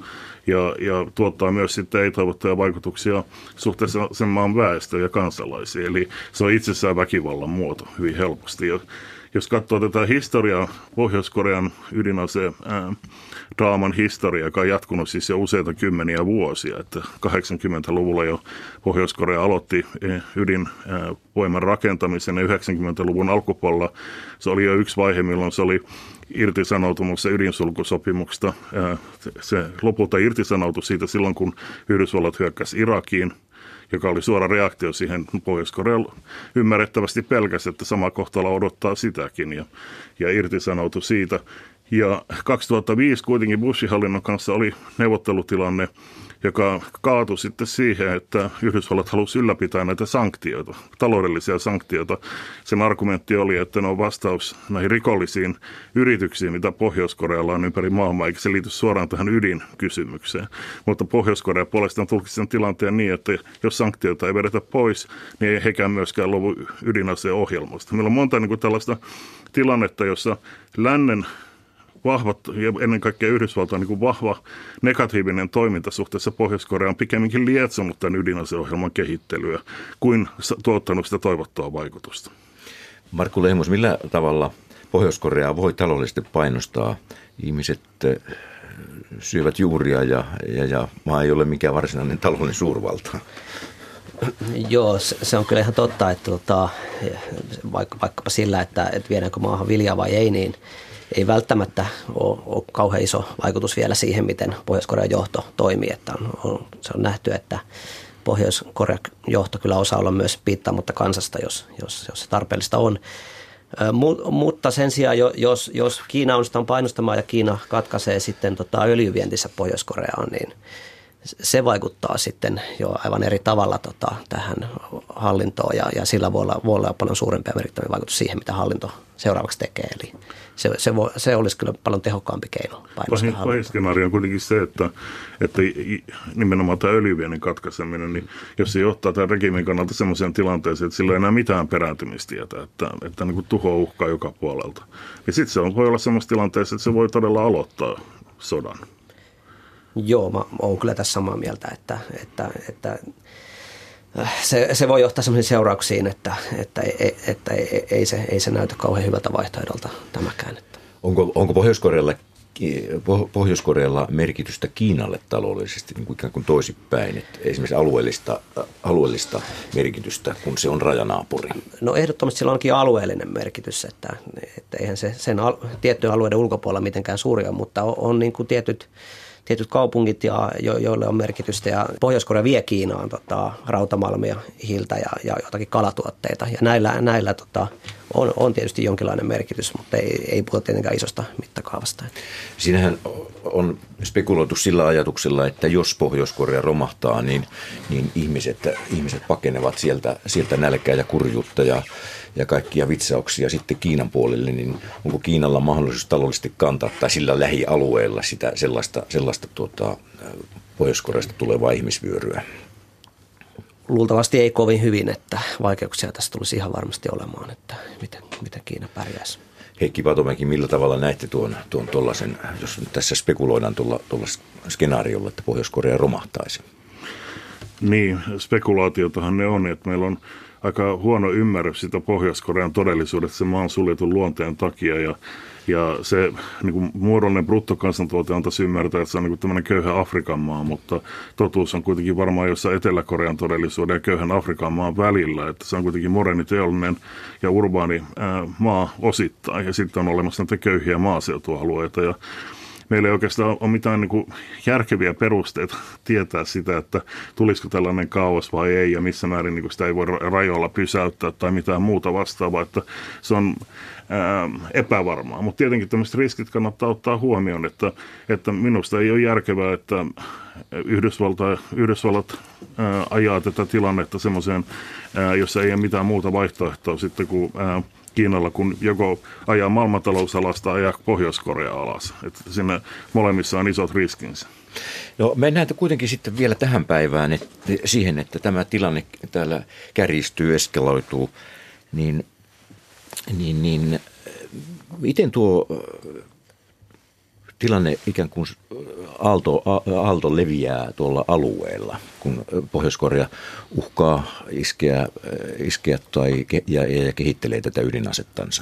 ja, ja tuottaa myös sitten ei-toivottuja vaikutuksia suhteessa sen maan väestöön ja kansalaisiin. Eli se on itsessään väkivallan muoto hyvin helposti. Ja jos katsoo tätä historiaa, Pohjois-Korean ydinase ää, draaman historia, joka on jatkunut siis jo useita kymmeniä vuosia, että kahdeksankymmentäluvulla jo Pohjois-Korea aloitti ydinvoiman rakentamisen ja yhdeksänkymmentäluvun alkupuolella se oli jo yksi vaihe, milloin se oli irtisanoutumassa ydinsulkusopimuksesta. Se lopulta irtisanoutui siitä silloin, kun Yhdysvallat hyökkäsi Irakiin, joka oli suora reaktio siihen. Pohjois-Korea ymmärrettävästi pelkäsi, että sama kohtalo odottaa sitäkin ja, ja irtisanoutui siitä. Ja kaksituhattaviisi kuitenkin Bushin hallinnon kanssa oli neuvottelutilanne, joka kaatui sitten siihen, että Yhdysvallat halusi ylläpitää näitä sanktioita, taloudellisia sanktioita. Sen argumentti oli, että ne on vastaus näihin rikollisiin yrityksiin, mitä Pohjois-Korealla on ympäri maailmaa, eikä se liity suoraan tähän ydinkysymykseen. Mutta Pohjois-Korea puolestaan tulkisi sen tilanteen niin, että jos sanktioita ei vedetä pois, niin ei hekään myöskään luovu ydinaseen ohjelmasta. Meillä on monta niin kuin tällaista tilannetta, jossa lännen vahvat ja ennen kaikkea Yhdysvaltain niin kuin vahva negatiivinen toiminta suhteessa Pohjois-Koreaan on pikemminkin lietsonut tämän ydinaseohjelman kehittelyä kuin tuottanut sitä toivottua vaikutusta. Markku Lehmus, millä tavalla Pohjois-Korea voi taloudellisesti painostaa? Ihmiset syövät juuria ja, ja, ja maa ei ole mikään varsinainen taloudellinen suurvalta. Joo, se on kyllä ihan totta, että tota, vaikka, vaikkapa sillä, että, että viedäänkö maahan viljaa vai ei, niin ei välttämättä ole, ole kauhean iso vaikutus vielä siihen, miten Pohjois-Korean johto toimii. Että on, on, se on nähty, että Pohjois-Korean johto kyllä osaa olla myös piittaamatta kansasta, jos, jos, jos se tarpeellista on. Mut, mutta sen sijaan, jos, jos Kiina onnistutaan painostamaan ja Kiina katkaisee sitten tota öljyvientissä Pohjois-Koreaan, niin se vaikuttaa sitten jo aivan eri tavalla tota, tähän hallintoon ja, ja sillä voi olla, voi olla paljon suurempi ja merkittävä vaikutus siihen, mitä hallinto seuraavaksi tekee. Eli se, se, voi, se olisi kyllä paljon tehokkaampi keino painostaa hallintoa. Pahin skenaario on kuitenkin se, että, että nimenomaan tämä öljyviennin katkaiseminen, niin jos se johtaa tämän regiimin kannalta sellaiseen tilanteeseen, että sillä ei enää mitään perääntymistietä, että, että niin kuin tuho uhkaa joka puolelta, niin sitten se on, voi olla sellaisessa tilanteessa, että se voi todella aloittaa sodan. Joo, mä oon kyllä tässä samaa mieltä, että, että, että se, se voi johtaa sellaisiin seurauksiin, että, että, että, että ei, ei, se, ei se näytä kauhean hyvältä vaihtoehdolta tämäkään. Onko, onko Pohjois-Korealla, Pohjois-Korealla merkitystä Kiinalle taloudellisesti niin kuin ikään kuin toisinpäin, että esimerkiksi alueellista, alueellista merkitystä, kun se on rajanaapuri? No ehdottomasti sillä onkin alueellinen merkitys, että, että eihän se sen al, tiettyjen alueiden ulkopuolella mitenkään suuri ole, mutta on, on niin kuin tietyt Tietyt kaupungit, ja, jo, joille on merkitystä, ja Pohjois-Korea vie Kiinaan tota, rautamalmia, hiiltä ja, ja jotakin kalatuotteita. Ja näillä, näillä tota, on, on tietysti jonkinlainen merkitys, mutta ei, ei puhuta tietenkään isosta mittakaavasta. Siinähän on spekuloitu sillä ajatuksella, että jos Pohjois-Korea romahtaa, niin, niin ihmiset, ihmiset pakenevat sieltä, sieltä nälkää ja kurjuutta ja, ja kaikkia vitsauksia sitten Kiinan puolelle, niin onko Kiinalla mahdollisuus taloudellisesti kantaa tai sillä lähialueella sitä sellaista, sellaista tuota, Pohjois-Koreasta tulevaa ihmisvyöryä? Luultavasti ei kovin hyvin, että vaikeuksia tässä tulisi ihan varmasti olemaan, että miten, miten Kiina pärjäisi. Heikki Patomäki, millä tavalla näette tuon, tuon tollaisen, jos nyt tässä spekuloidaan tuolla, tuolla skenaariolla, että Pohjois-Korea romahtaisi? Niin, spekulaatiotahan ne on, että meillä on aika huono ymmärrys sitä Pohjois-Korean todellisuudesta sen maan suljetun luonteen takia ja Ja se niin kuin muodollinen bruttokansantuote antaisi ymmärtää, että se on niin kuin tämmöinen köyhä Afrikan maa, mutta totuus on kuitenkin varmaan jossain Etelä-Korean todellisuuden ja köyhän Afrikan maan välillä, että se on kuitenkin moderni, teollinen ja urbaani ää, maa osittain, ja sitten on olemassa näitä köyhiä maaseutualueita, ja meillä ei oikeastaan ole mitään niin kuin järkeviä perusteita tietää sitä, että tulisiko tällainen kaos vai ei, ja missä määrin niin kuin sitä ei voi rajoilla pysäyttää tai mitään muuta vastaavaa, että se on ää, epävarmaa. Mutta tietenkin tämmöiset riskit kannattaa ottaa huomioon, että, että minusta ei ole järkevää, että Yhdysvalta, Yhdysvallat ää, ajaa tätä tilannetta semmoiseen, ää, jossa ei ole mitään muuta vaihtoehtoa sitten kuin ää, Kiinalla, kun joko ajaa maailmantalousalasta ajaa Pohjois-Korea alas. Että siinä molemmissa on isot riskinsä. No, mennään kuitenkin sitten vielä tähän päivään että siihen, että tämä tilanne täällä kärjistyy, eskaloituu. Niin, niin, niin miten tuo tilanne ikään kuin aalto, aalto leviää tuolla alueella, kun Pohjois-Korea uhkaa iskeä, iskeä tai, ja, ja kehittelee tätä ydinasettansa.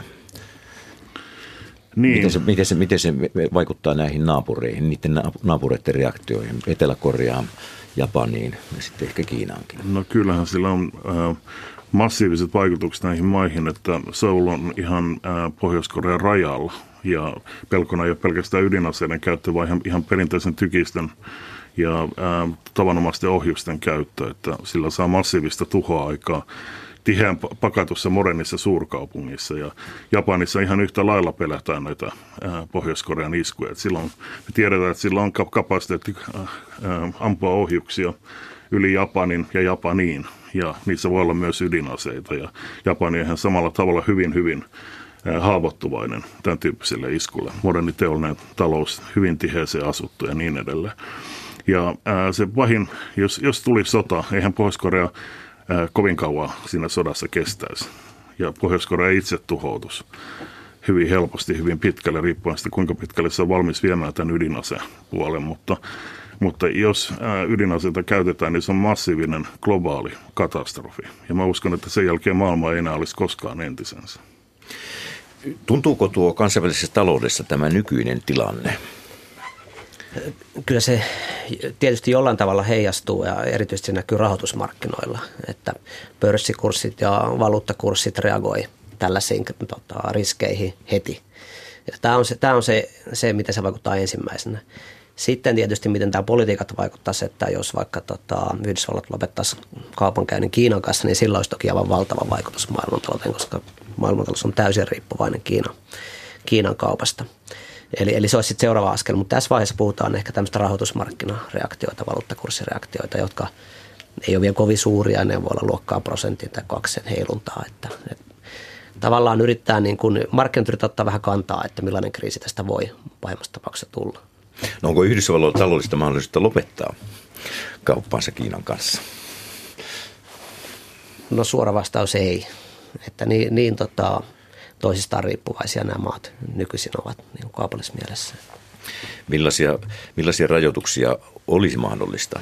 Niin. Miten, se, miten, se, miten se vaikuttaa näihin naapureihin, niiden naapureiden reaktioihin, Etelä-Koreaan, Japaniin ja sitten ehkä Kiinaankin? No kyllähän sillä on äh, massiiviset vaikutukset näihin maihin, että Seoul on ihan äh, Pohjois-Korean rajalla ja pelkona ei ole pelkästään ydinaseiden käyttö, vaan ihan, ihan perinteisen tykistön ja äh, tavanomaisten ohjusten käyttö, että sillä saa massiivista tuhoaikaa tiheän pakatussa modernissa suurkaupungissa ja Japanissa ihan yhtä lailla pelätään näitä ää, Pohjois-Korean iskuja. Et silloin me tiedetään, että sillä on kapasiteetti ää, ampua ohjuksia yli Japanin ja Japaniin ja niissä voi olla myös ydinaseita ja Japani on ihan samalla tavalla hyvin hyvin ää, haavoittuvainen tämän tyyppiselle iskulle. Moderni teollinen talous hyvin tiheeseen asuttu ja niin edelleen. Ja ää, se pahin, jos, jos tuli sota, eihän Pohjois-Korea kovin kauan siinä sodassa kestäisi. Ja Pohjois-Korea itse tuhoutus hyvin helposti, hyvin pitkälle, riippuen siitä, kuinka pitkälle se on valmis viemään tämän ydinasepuolen. Mutta, mutta jos ydinaseita käytetään, niin se on massiivinen globaali katastrofi. Ja mä uskon, että sen jälkeen maailma ei enää olisi koskaan entisensä. Tuntuuko tuo kansainvälisessä taloudessa tämä nykyinen tilanne? Kyllä se tietysti jollain tavalla heijastuu ja erityisesti se näkyy rahoitusmarkkinoilla, että pörssikurssit ja valuuttakurssit reagoi tällaisiin tota, riskeihin heti. Ja tämä on, se, tämä on se, se, miten se vaikuttaa ensimmäisenä. Sitten tietysti, miten tämä politiikat vaikuttaisi, että jos vaikka tota, Yhdysvallat lopettaisi kaupankäynnin Kiinan kanssa, niin sillä olisi toki aivan valtava vaikutus maailmantalouteen, koska maailmantalous on täysin riippuvainen Kiinan, Kiinan kaupasta. Eli, eli se olisi sitten seuraava askel, mutta tässä vaiheessa puhutaan ehkä tämmöistä rahoitusmarkkinareaktioita, valuuttakurssireaktioita, jotka ei ole vielä kovin suuria, ne voi olla luokkaa prosentin tai kaksen heiluntaa. Että, että tavallaan yrittää, niin kun, markkinat yrittää ottaa vähän kantaa, että millainen kriisi tästä voi pahimmassa tapauksessa tulla. No onko Yhdysvalloilla taloudellista mahdollisuutta lopettaa kauppaansa Kiinan kanssa? No suora vastaus ei, että niin, niin tota... toisistaan riippuvaisia nämä maat nykyisin ovat niin kaupallisessa mielessä. Millaisia, millaisia rajoituksia olisi mahdollista?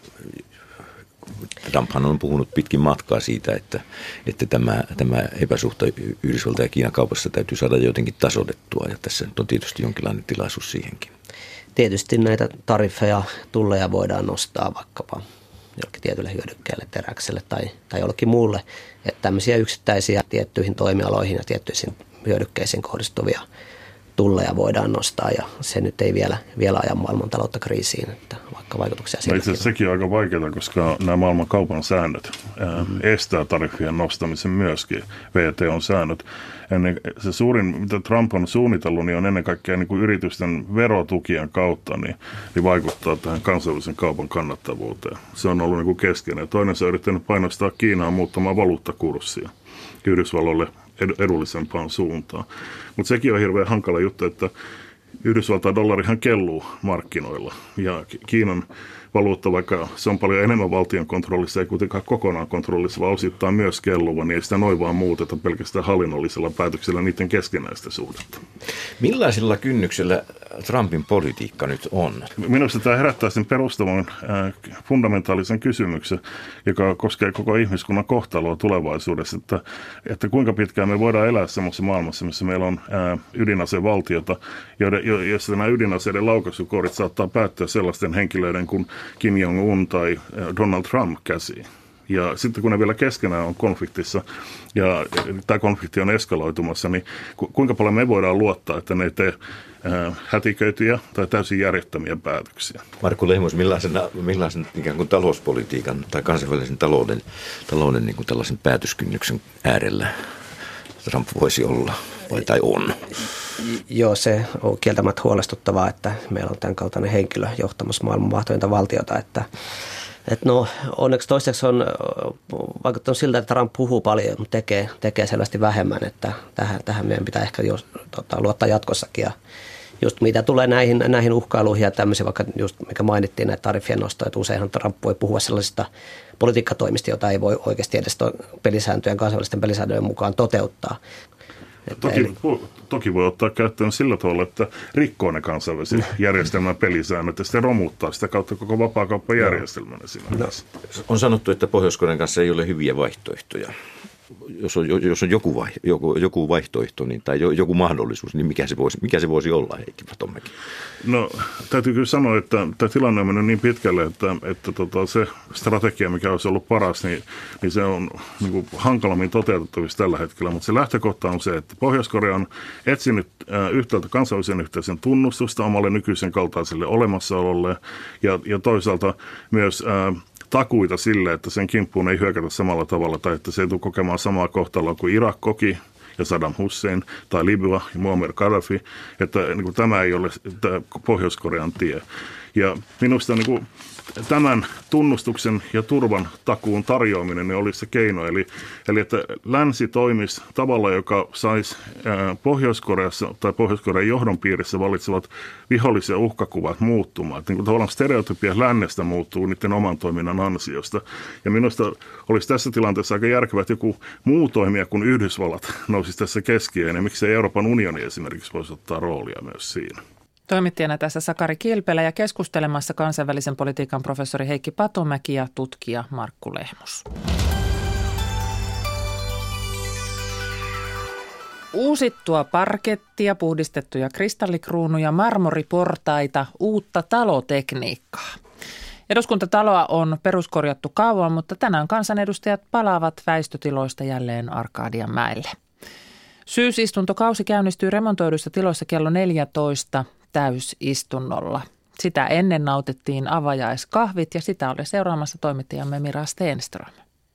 Trumphan on puhunut pitkin matkaa siitä, että, että tämä, tämä epäsuhta Yhdysvaltain ja Kiinan kaupassa täytyy saada jotenkin tasoitettua, ja tässä on tietysti jonkinlainen tilaisuus siihenkin. Tietysti näitä tariffeja, tulleja voidaan nostaa vaikkapa jollekin tietylle hyödykkeelle, teräkselle tai, tai jollekin muulle, että tämmöisiä yksittäisiä tiettyihin toimialoihin ja tiettyihin hyödykkeisiin kohdistuvia tulleja voidaan nostaa ja se nyt ei vielä, vielä aja maailmantaloutta kriisiin, että vaikka vaikutuksia no itse asiassa sekin on aika vaikeaa, koska nämä maailman kaupan säännöt mm-hmm. estää tariffien nostamisen myöskin, V T O-säännöt. Ennen, se suurin, mitä Trump on suunnitellut, niin on ennen kaikkea niin kuin yritysten verotukien kautta, niin, niin vaikuttaa tähän kansainvälisen kaupan kannattavuuteen. Se on ollut niin kuin keskeinen. Toinen se on yrittänyt painostaa Kiinaa muuttamaan valuuttakurssia Yhdysvalloille edullisempaan suuntaan. Mutta sekin on hirveän hankala juttu, että Yhdysvaltain dollarihan kelluu markkinoilla ja Kiinan valuutta, vaikka se on paljon enemmän valtion kontrollissa, ei kuitenkaan kokonaan kontrollissa, vaan osittain myös kelluva, niin ei sitä noin vaan muuteta pelkästään hallinnollisella päätöksellä niiden keskenäistä suhdetta. Millaisella kynnyksellä Trumpin politiikka nyt on? Minusta tämä herättää sen perustavan äh, fundamentaalisen kysymyksen, joka koskee koko ihmiskunnan kohtaloa tulevaisuudessa, että, että kuinka pitkään me voidaan elää semmoisessa maailmassa, missä meillä on äh, ydinasevaltiota, joiden, jossa nämä ydinaseiden laukaisukorit saattaa päättyä sellaisten henkilöiden kuin Kim Jong-un tai Donald Trump käsiin. Ja sitten kun ne vielä keskenään on konfliktissa ja tämä konflikti on eskaloitumassa, niin ku, kuinka paljon me voidaan luottaa, että ne ei tee äh, hätiköityjä tai täysin järjettömiä päätöksiä. Markku Lehmus, millaisen, millaisen ikään kuin talouspolitiikan tai kansainvälisen talouden, talouden niin kuin tällaisen päätöskynnyksen äärellä Trump voisi olla vai tai on? Joo, se on kieltämättä huolestuttavaa, että meillä on tämän kaltainen henkilö johtamassa maailman mahtointa valtiota, että et no, onneksi toiseksi on vaikuttanut siltä, että Trump puhuu paljon, mutta tekee, tekee selvästi vähemmän, että tähän, tähän meidän pitää ehkä jos, tota, luottaa jatkossakin. Ja just mitä tulee näihin, näihin uhkailuihin ja tämmöisiin, vaikka just mikä mainittiin näitä tariffien nostoja, että useinhan Trump voi puhua sellaisista politiikkatoimista, jota ei voi oikeasti edes pelisääntöjen, kansainvälisten pelisääntöjen mukaan toteuttaa. Että toki, Eli... toki voi ottaa käyttöön sillä tavalla, että rikkoo ne kansainvälisen järjestelmän pelisäännöt ja sitten romuttaa sitä kautta koko vapaakauppajärjestelmän esimerkiksi. On sanottu, että Pohjois-Korean kanssa ei ole hyviä vaihtoehtoja. Jos on, jos on joku, vai, joku, joku vaihtoehto niin, tai joku mahdollisuus, niin mikä se voisi, mikä se voisi olla, Heikki Patomäki? No täytyy kyllä sanoa, että tämä tilanne on mennyt niin pitkälle, että, että tota, se strategia, mikä olisi ollut paras, niin, niin se on niin kuin hankalammin toteutettavissa tällä hetkellä. Mutta se lähtökohta on se, että Pohjois-Korea on etsinyt äh, yhtäältä kansainvälisen yhteisön tunnustusta omalle nykyisen kaltaiselle olemassaololle ja, ja toisaalta myös Äh, takuita sille, että sen kimppuun ei hyökätä samalla tavalla tai että se ei tule kokemaan samaa kohtaloa kuin Irak koki ja Saddam Hussein tai Libya ja Muammar Gaddafi, että niin kuin, tämä ei ole tämä Pohjois-Korean tie. Ja minusta niin kuin, tämän tunnustuksen ja turvan takuun tarjoaminen niin olisi se keino. Eli, eli että länsi toimisi tavalla, joka saisi ää, Pohjois-Koreassa tai Pohjois-Korean johdon piirissä valitsevat vihollis- ja uhkakuvat muuttumaan. Että niin kuin tavallaan stereotypia lännestä muuttuu niiden oman toiminnan ansiosta. Ja minusta olisi tässä tilanteessa aika järkevää, että joku muu toimija kuin Yhdysvallat nousisi tässä keskiöön. Ja miksei Euroopan unioni esimerkiksi voisi ottaa roolia myös siinä. Toimittajana tässä Sakari Kilpelä ja keskustelemassa kansainvälisen politiikan professori Heikki Patomäki ja tutkija Markku Lehmus. Uusittua parkettia, puhdistettuja kristallikruunuja, marmoriportaita, uutta talotekniikkaa. Eduskuntataloa on peruskorjattu kauan, mutta tänään kansanedustajat palaavat väistötiloista jälleen Arkadianmäelle. Syysistuntokausi käynnistyy remontoiduissa tiloissa kello neljätoista täysistunnolla. Sitä ennen nautittiin avajaiskahvit ja sitä oli seuraamassa toimittajamme Mira Stenström.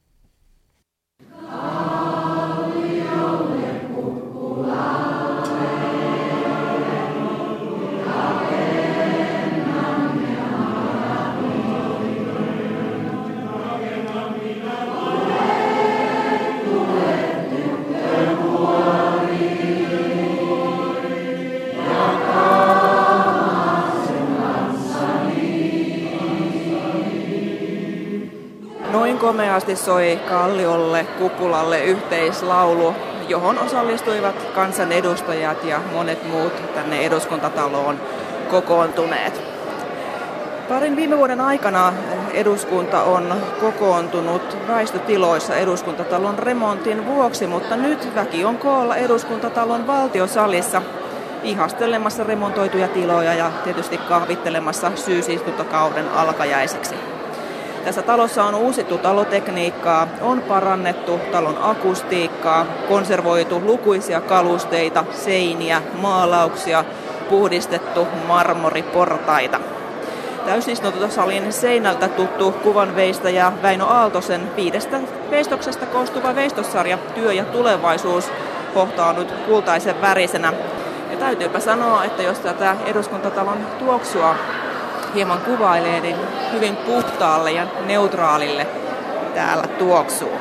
Noin komeasti soi Kalliolle Kukkulalle yhteislaulu, johon osallistuivat kansanedustajat ja monet muut tänne eduskuntataloon kokoontuneet. Parin viime vuoden aikana eduskunta on kokoontunut väistötiloissa eduskuntatalon remontin vuoksi, mutta nyt väki on koolla eduskuntatalon valtiosalissa ihastelemassa remontoituja tiloja ja tietysti kahvittelemassa syysistuntokauden alkajaiseksi. Tässä talossa on uusittu talotekniikkaa, on parannettu talon akustiikkaa, konservoitu lukuisia kalusteita, seiniä, maalauksia, puhdistettu marmoriportaita. Täysistuntosalin seinältä tuttu kuvanveistäjä Väinö Aaltosen viidestä veistoksesta koostuva veistossarja Työ ja tulevaisuus hohtaa nyt kultaisen värisenä. Ja täytyypä sanoa, että jos tätä eduskuntatalon tuoksua hieman kuvailee, niin hyvin puhtaalle ja neutraalille täällä tuoksuu.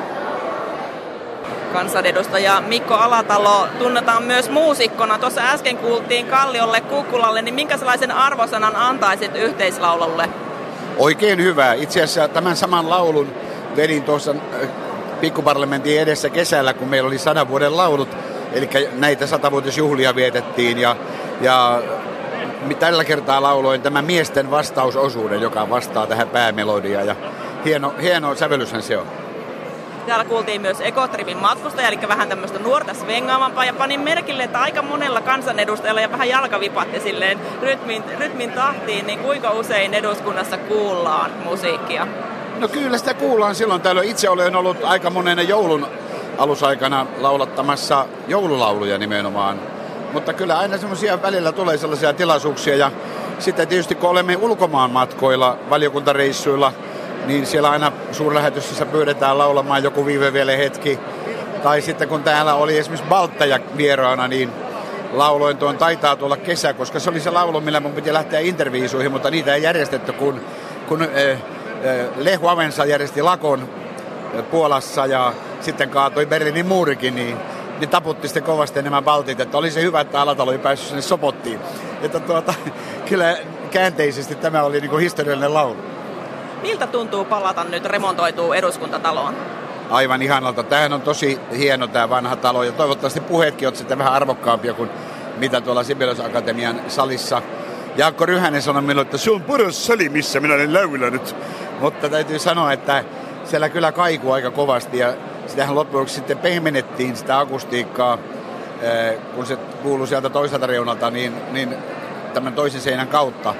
Kansanedustaja Mikko Alatalo tunnetaan myös muusikkona. Tuossa äsken kuultiin Kalliolle Kukkulalle, niin minkä sellaisen arvosanan antaisit yhteislaululle? Oikein hyvä. Itse asiassa tämän saman laulun vedin tuossa pikkuparlamentin edessä kesällä, kun meillä oli sadan vuoden laulut. Eli näitä satavuotisjuhlia vietettiin ja, ja tällä kertaa lauloin tämän miesten vastausosuuden, joka vastaa tähän päämelodiaan. Ja hieno, hieno sävellyshän se on. Täällä kuultiin myös Ekotripin matkustaja, eli vähän tämmöistä nuorta svengaavampaa, ja panin merkille, että aika monella kansanedustajalla ja vähän jalkavipatti silleen rytmin, rytmin tahtiin, niin kuinka usein eduskunnassa kuullaan musiikkia? No kyllä sitä kuullaan silloin tällöin. Itse olen ollut aika monen joulun alusaikana laulattamassa joululauluja nimenomaan, mutta kyllä aina semmoisia välillä tulee sellaisia tilaisuuksia, ja sitten tietysti kun olemme ulkomaan matkoilla, valiokuntareissuilla, niin siellä aina suurlähetystössä pyydetään laulamaan joku viive hetki. Tai sitten kun täällä oli esimerkiksi Balttaja vieraana, niin lauloin tuon Taitaa tuolla kesä, koska se oli se laulu, millä mun piti lähteä interviisuihin, mutta niitä ei järjestetty, kun, kun äh, äh, Lech Wałęsa järjesti lakon Puolassa ja sitten kaatoi Berliinin muurikin, niin, niin taputti sitten kovasti nämä baltit, että oli se hyvä, että Alatalo ei päässyt sinne Sopottiin. Että tuota, kyllä käänteisesti tämä oli niin kuin historiallinen laulu. Miltä tuntuu palata nyt remontoituun eduskuntataloon? aivan ihanalta. Tämähän on tosi hieno tämä vanha talo ja toivottavasti puheetkin on sitten vähän arvokkaampia kuin mitä tuolla Sibelius Akatemian salissa. Jaakko Ryhänen sanoi minulle, että se on paras sali, missä minä olen läylänyt. Mutta täytyy sanoa, että siellä kyllä kaikuu aika kovasti ja sitähän loppujen lopuksi sitten pehmennettiin sitä akustiikkaa, kun se kuului sieltä toiselta reunalta, niin, niin tämän toisen seinän kautta.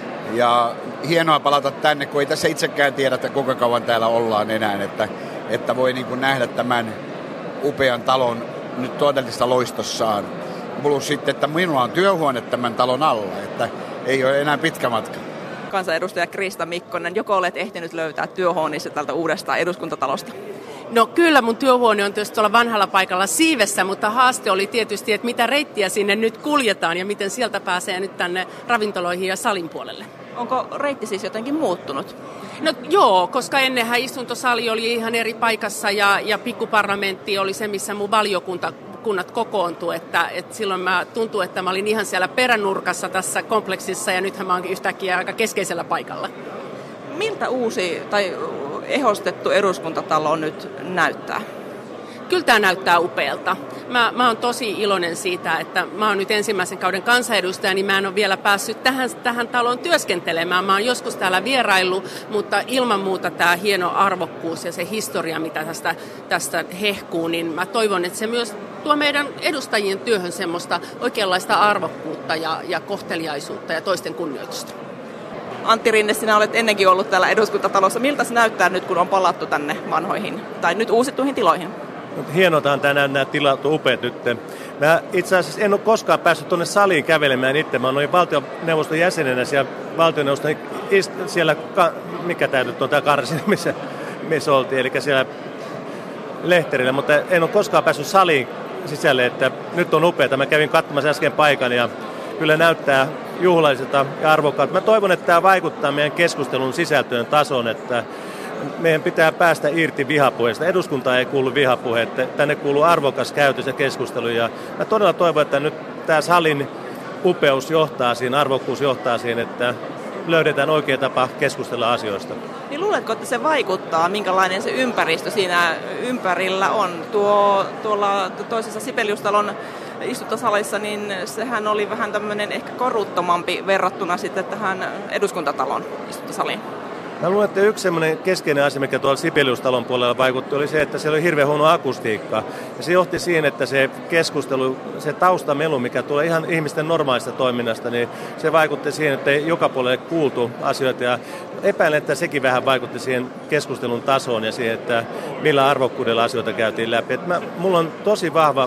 Ja hienoa palata tänne, kun ei tässä itsekään tiedä, että kuinka kauan täällä ollaan enää, että, että voi niin kuin nähdä tämän upean talon nyt todellista loistossaan. Plus sitten, että minulla on työhuone tämän talon alla, että ei ole enää pitkä matka. Kansanedustaja Krista Mikkonen, joko olet ehtinyt löytää työhuoneessa tältä uudesta eduskuntatalosta? No kyllä, mun työhuone on tietysti tuolla vanhalla paikalla Siivessä, mutta haaste oli tietysti, että mitä reittiä sinne nyt kuljetaan ja miten sieltä pääsee nyt tänne ravintoloihin ja salin puolelle. Onko reitti siis jotenkin muuttunut? No joo, koska ennenhän istuntosali oli ihan eri paikassa ja, ja pikkuparlamentti oli se, missä mun valiokunta kunnat kokoontuu, että, että silloin mä tuntuu, että mä olin ihan siellä peränurkassa tässä kompleksissa ja nythän mä oonkin yhtäkkiä aika keskeisellä paikalla. Miltä uusi tai ehostettu eduskuntatalo nyt näyttää? Kyllä tämä näyttää upealta. Mä, mä oon tosi iloinen siitä, että mä oon nyt ensimmäisen kauden kansanedustaja, niin mä en ole vielä päässyt tähän, tähän taloon työskentelemään. Mä oon joskus täällä vieraillut, mutta ilman muuta tämä hieno arvokkuus ja se historia, mitä tästä, tästä hehkuu, niin mä toivon, että se myös tuo meidän edustajien työhön semmoista oikeanlaista arvokkuutta ja, ja kohteliaisuutta ja toisten kunnioitusta. Antti Rinne, sinä olet ennenkin ollut täällä eduskuntatalossa. Miltä se näyttää nyt, kun on palattu tänne vanhoihin tai nyt uusittuihin tiloihin? Hienotaan tänään nämä tilat, on upeat nyt. Mä itse asiassa en ole koskaan päässyt tuonne saliin kävelemään itse. Mä olin valtioneuvoston jäsenenä siellä valtioneuvoston, siellä, mikä tämä nyt on, tämä karsi, missä, missä oltiin, eli siellä lehterillä, mutta en ole koskaan päässyt saliin sisälle, että nyt on upeata. Mä kävin katsomassa äsken paikan ja kyllä näyttää juhlaiselta ja arvokkaalta. Mä toivon, että tämä vaikuttaa meidän keskustelun sisältöön tason, että meidän pitää päästä irti vihapuheesta. Eduskunta ei kuulu vihapuhe, tänne kuuluu arvokas käytös ja keskustelu. Ja mä todella toivon, että nyt tämä salin upeus johtaa siihen, arvokkuus johtaa siihen, että löydetään oikea tapa keskustella asioista. Niin luuletko, että se vaikuttaa, minkälainen se ympäristö siinä ympärillä on? Tuo, tuolla toisessa Sibeliustalon istuntosalissa, niin sehän oli vähän tämmöinen ehkä koruttomampi verrattuna sitten tähän eduskuntatalon istuntosaliin. Mä luulen, että yksi semmoinen keskeinen asia, mikä tuolla Sibeliustalon puolella vaikutti, oli se, että siellä oli hirveän huono akustiikka. Ja se johti siihen, että se keskustelu, se taustamelu, mikä tulee ihan ihmisten normaalista toiminnasta, niin se vaikutti siihen, että ei joka puolelle kuultu asioita. Ja epäilen, että sekin vähän vaikutti siihen keskustelun tasoon ja siihen, että millä arvokkuudella asioita käytiin läpi. Että mä, mulla on tosi vahva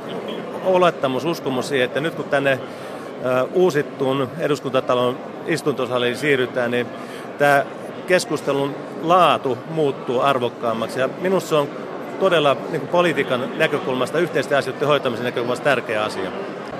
olettamus, uskomus siihen, että nyt kun tänne uh, uusittuun eduskuntatalon istuntosaliin siirrytään, niin tämä keskustelun laatu muuttuu arvokkaammaksi. Ja minusta se on todella niin kuin politiikan näkökulmasta, yhteisten asioiden hoitamisen näkökulmasta tärkeä asia.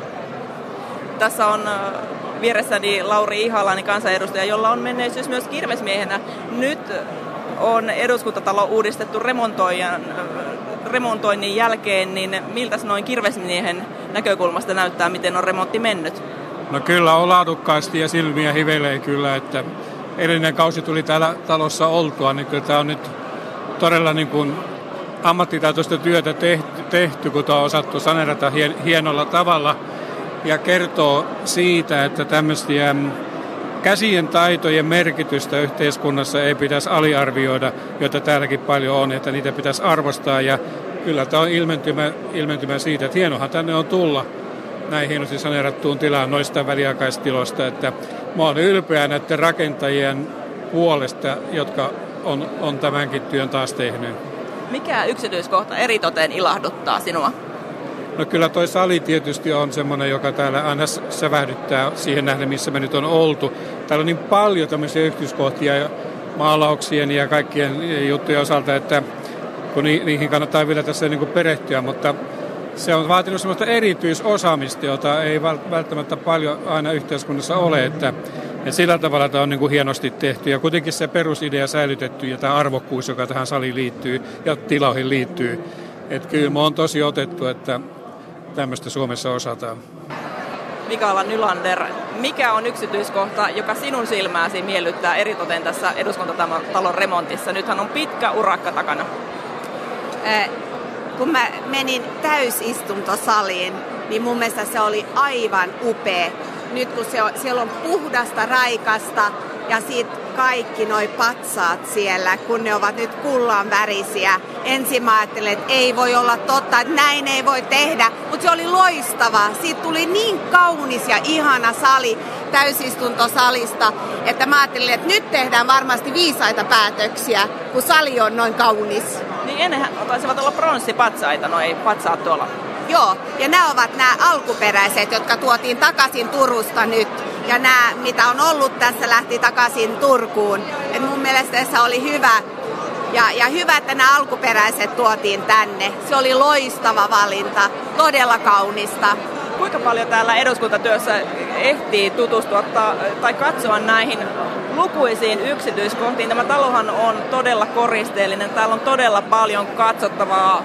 Tässä on vieressäni Lauri Ihalainen, kansanedustaja, jolla on menneisyys myös kirvesmiehenä. Nyt on eduskuntatalo uudistettu remontoijan, remontoinnin jälkeen, niin miltä noin kirvesmiehen näkökulmasta näyttää, miten on remontti mennyt? No kyllä on laadukkaasti ja silmiä hivelee kyllä, että edellinen kausi tuli täällä talossa oltua, niin kyllä tämä on nyt todella niin kuin ammattitaitoista työtä tehty, tehty kun tämä on osattu saneerata hienolla tavalla ja kertoo siitä, että tämmöisiä käsien taitojen merkitystä yhteiskunnassa ei pitäisi aliarvioida, joita täälläkin paljon on, että niitä pitäisi arvostaa ja kyllä tämä on ilmentymä, ilmentymä siitä, että hienohan tänne on tulla näin hienosti saneerattuun tilaan noista väliaikaistiloista, että mä olen ylpeä näiden rakentajien puolesta, jotka on, on tämänkin työn taas tehnyt. Mikä yksityiskohta eritoten ilahduttaa sinua? No kyllä toi sali tietysti on semmoinen, joka täällä aina sävähdyttää siihen nähden, missä me nyt on oltu. Täällä on niin paljon tämmöisiä yksityiskohtia ja maalauksien ja kaikkien juttujen osalta, että kun ni, niihin kannattaa vielä tässä niin kuin perehtyä, mutta se on vaatinut semmoista erityisosaamista, jota ei välttämättä paljon aina yhteiskunnassa ole, että, että sillä tavalla tämä on niin kuin hienosti tehty ja kuitenkin se perusidea säilytetty ja tämä arvokkuus, joka tähän saliin liittyy ja tiloihin liittyy. Että kyllä me on tosi otettu, että tämmöistä Suomessa osataan. Mikaela Nylander, mikä on yksityiskohta, joka sinun silmääsi miellyttää eritoten tässä eduskuntatalon remontissa? Nythän on pitkä urakka takana. kun mä menin täysistuntosaliin, niin mun mielestä se oli aivan upea. Nyt kun se on, siellä on puhdasta, raikasta ja sitten kaikki noi patsaat siellä, kun ne ovat nyt kullan värisiä. Ensin mä ajattelin, että ei voi olla totta, että näin ei voi tehdä, mutta se oli loistava. Siitä tuli niin kaunis ja ihana sali täysistuntosalista, että mä ajattelin, että nyt tehdään varmasti viisaita päätöksiä, kun sali on noin kaunis. Niin ennenhän taisivat olla pronssipatsaita, noi patsaat tuolla. Joo, ja nämä ovat nämä alkuperäiset, jotka tuotiin takaisin Turusta nyt. Ja nämä, mitä on ollut tässä, lähti takaisin Turkuun. Et mun mielestä se oli hyvä. Ja, ja hyvä, että nämä alkuperäiset tuotiin tänne. Se oli loistava valinta, todella kaunista. Kuinka paljon täällä eduskuntatyössä ehtii tutustua tai katsoa näihin lukuisiin yksityiskohtiin? Tämä talohan on todella koristeellinen. Täällä on todella paljon katsottavaa.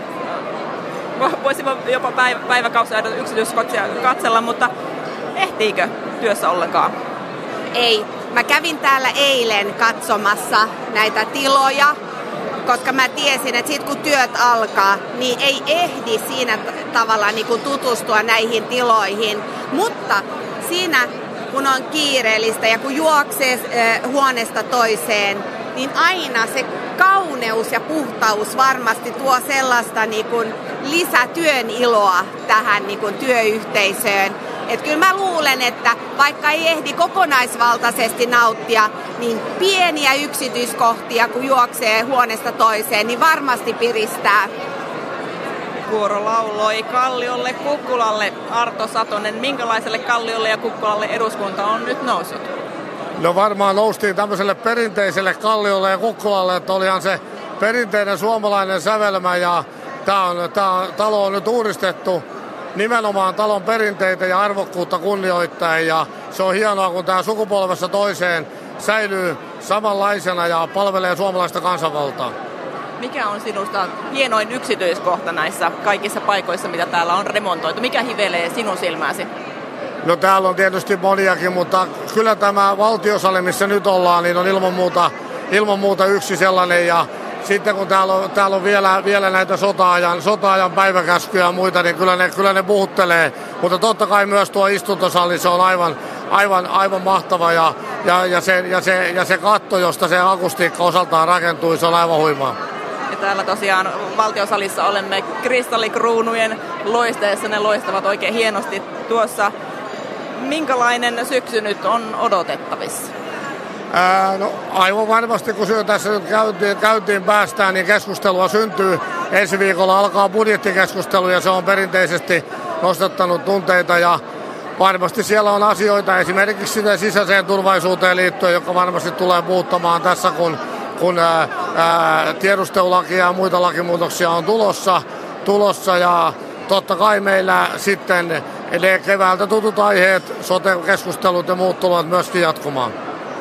Voisi jopa päivä, päiväkausia yksityiskohtia katsella, mutta ehtiikö työssä ollenkaan? Ei. Mä kävin täällä eilen katsomassa näitä tiloja, koska mä tiesin, että sit kun työt alkaa, niin ei ehdi siinä tavalla niin kuin tutustua näihin tiloihin. Mutta siinä, kun on kiireellistä ja kun juoksee huoneesta toiseen, niin aina se kauneus ja puhtaus varmasti tuo sellaista niin kuin lisätyön iloa tähän niin kuin työyhteisöön. Että kyllä mä luulen, että vaikka ei ehdi kokonaisvaltaisesti nauttia, niin pieniä yksityiskohtia, kun juoksee huoneesta toiseen, niin varmasti piristää. Vuoro lauloi Kalliolle Kukkulalle. Arto Satonen, minkälaiselle Kalliolle ja Kukkulalle eduskunta on nyt noussut? No varmaan noustiin tämmöiselle perinteiselle Kalliolle ja Kukkulalle, että olihan se perinteinen suomalainen sävelmä ja tämä on, tämä talo on nyt uudistettu nimenomaan talon perinteitä ja arvokkuutta kunnioittaen ja se on hienoa, kun tämä sukupolvessa toiseen säilyy samanlaisena ja palvelee suomalaista kansanvaltaa. Mikä on sinusta hienoin yksityiskohta näissä kaikissa paikoissa, mitä täällä on remontoitu? Mikä hivelee sinun silmääsi? No täällä on tietysti moniakin, mutta kyllä tämä valtiosali, missä nyt ollaan, niin on ilman muuta, ilman muuta yksi sellainen. Ja sitten kun täällä on, täällä on vielä, vielä näitä sota-ajan, sota-ajan päiväkäskyjä ja muita, niin kyllä ne, kyllä ne puhuttelee. Mutta totta kai myös tuo istuntosali, se on aivan, aivan, aivan mahtava. Ja, ja, ja, se, ja, se, ja se katto, josta se akustiikka osaltaan rakentui, se on aivan huimaa. Ja täällä tosiaan valtiosalissa olemme kristallikruunujen loisteessa, ne loistavat oikein hienosti tuossa. Minkälainen syksy nyt on odotettavissa? Ää, no aivan varmasti, kun syö tässä nyt käyntiin, käyntiin päästään, niin keskustelua syntyy. Ensi viikolla alkaa budjettikeskustelu ja se on perinteisesti nostattanut tunteita ja varmasti siellä on asioita esimerkiksi sitä sisäiseen turvallisuuteen liittyen, joka varmasti tulee puuttamaan tässä, kun, kun ää, ää, tiedustelulakia ja muita lakimuutoksia on tulossa, tulossa ja totta kai meillä sitten ne keväältä tutut aiheet, sote-keskustelut ja muut tulevat myöskin jatkumaan.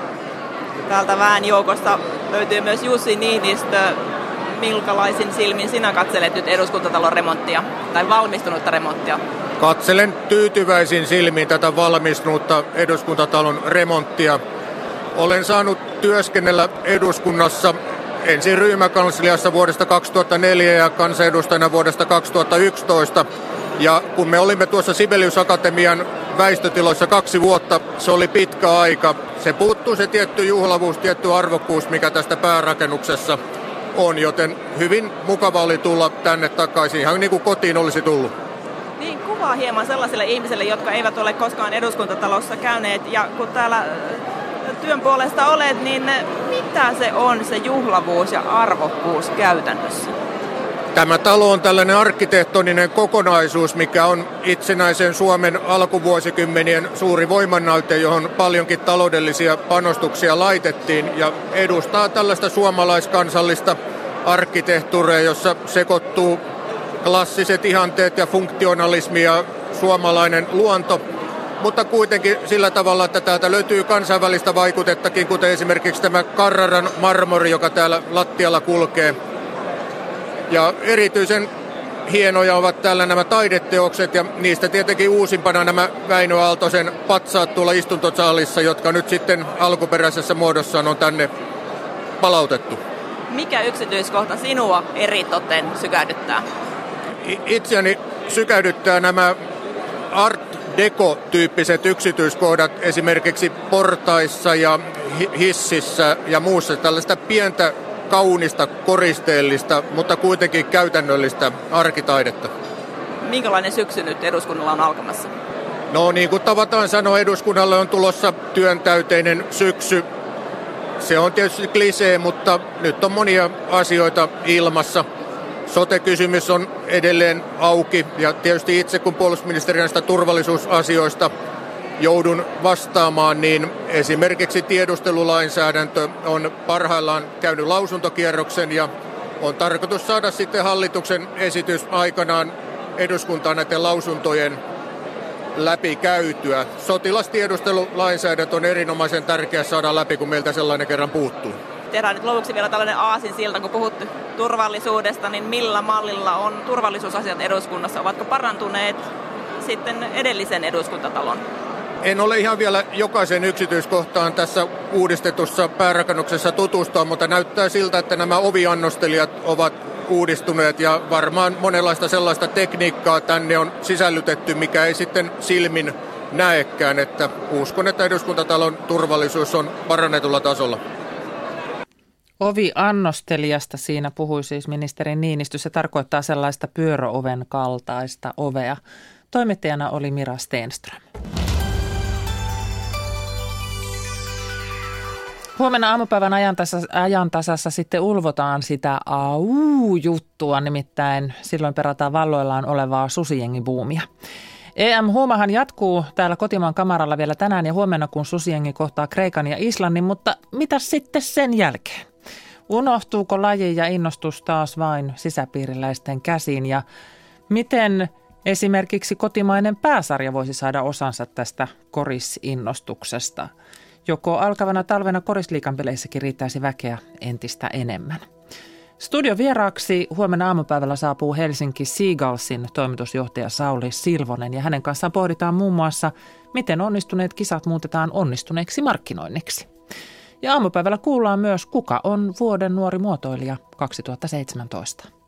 Täältä väenjoukosta löytyy myös Jussi Niinistö. Milkalaisin silmin sinä katselet nyt eduskuntatalon remonttia tai valmistunutta remonttia? Katselen tyytyväisin silmin tätä valmistunutta eduskuntatalon remonttia. Olen saanut työskennellä eduskunnassa ensin ryhmäkansliassa vuodesta kaksituhattaneljä ja kansanedustajana vuodesta kaksituhattayksitoista. Ja kun me olimme tuossa Sibelius Akatemian väistötiloissa kaksi vuotta, se oli pitkä aika. Se puuttuu se tietty juhlavuus, tietty arvokkuus, mikä tästä päärakennuksessa on, joten hyvin mukava oli tulla tänne takaisin, ihan niin kuin kotiin olisi tullut. Niin, kuvaa hieman sellaisille ihmisille, jotka eivät ole koskaan eduskuntatalossa käyneet, ja kun täällä työn puolesta olet, niin mitä se on se juhlavuus ja arvokkuus käytännössä? Tämä talo on tällainen arkkitehtoninen kokonaisuus, mikä on itsenäisen Suomen alkuvuosikymmenien suuri voimannäyte, johon paljonkin taloudellisia panostuksia laitettiin ja edustaa tällaista suomalaiskansallista arkkitehtuuria, jossa sekoittuu klassiset ihanteet ja funktionalismi ja suomalainen luonto, mutta kuitenkin sillä tavalla, että täältä löytyy kansainvälistä vaikutettakin, kuten esimerkiksi tämä Carraran marmori, joka täällä lattialla kulkee. Ja erityisen hienoja ovat täällä nämä taideteokset ja niistä tietenkin uusimpana nämä Väinö Aaltosen patsaat tuolla istuntosalissa, jotka nyt sitten alkuperäisessä muodossaan on tänne palautettu. Mikä yksityiskohta sinua eritoten sykähdyttää? Itseäni sykähdyttää nämä art deco-tyyppiset yksityiskohdat esimerkiksi portaissa ja hississä ja muussa. Tällaista pientä, kaunista, koristeellista, mutta kuitenkin käytännöllistä arkitaidetta. Minkälainen syksy nyt eduskunnalla on alkamassa? No niin kuin tavataan sanoa, eduskunnalle on tulossa työntäyteinen syksy. Se on tietysti klisee, mutta nyt on monia asioita ilmassa. Sote-kysymys on edelleen auki ja tietysti itse kun puolustusministeri näistä turvallisuusasioista joudun vastaamaan, niin esimerkiksi tiedustelulainsäädäntö on parhaillaan käynyt lausuntokierroksen ja on tarkoitus saada sitten hallituksen esitys aikanaan eduskuntaan näiden lausuntojen läpikäytyä. Sotilastiedustelulainsäädäntö on erinomaisen tärkeä saada läpi, kun meiltä sellainen kerran puuttuu. Tehdään nyt lopuksi vielä tällainen aasinsilta, kun puhuttu turvallisuudesta, niin millä mallilla on turvallisuusasiat eduskunnassa? Ovatko parantuneet sitten edellisen eduskuntatalon? En ole ihan vielä jokaisen yksityiskohtaan tässä uudistetussa päärakennuksessa tutustua, mutta näyttää siltä, että nämä oviannostelijat ovat uudistuneet ja varmaan monenlaista sellaista tekniikkaa tänne on sisällytetty, mikä ei sitten silmin näekään, että uskon, että eduskuntatalon turvallisuus on parannetulla tasolla. Oviannostelijasta siinä puhui siis ministeri Niinistö. Se tarkoittaa sellaista pyöröoven kaltaista ovea. Toimittajana oli Mira Stenström. Huomenna aamupäivän ajantasassa, ajantasassa sitten ulvotaan sitä au-juttua, nimittäin silloin perataan valloillaan olevaa susijengibuumia. E M-huumahan jatkuu täällä kotimaan kamaralla vielä tänään ja huomenna, kun susijengi kohtaa Kreikan ja Islannin, mutta mitä sitten sen jälkeen? Unohtuuko laji ja innostus taas vain sisäpiiriläisten käsiin ja miten esimerkiksi kotimainen pääsarja voisi saada osansa tästä korisinnostuksesta? Joko alkavana talvena korisliigan peleissäkin riittäisi väkeä entistä enemmän. Studion vieraaksi huomenna aamupäivällä saapuu Helsinki Seagullsin toimitusjohtaja Sauli Silvonen ja hänen kanssaan pohditaan muun muassa, miten onnistuneet kisat muutetaan onnistuneeksi markkinoinniksi. Ja aamupäivällä kuullaan myös, kuka on vuoden nuori muotoilija kaksituhattaseitsemäntoista.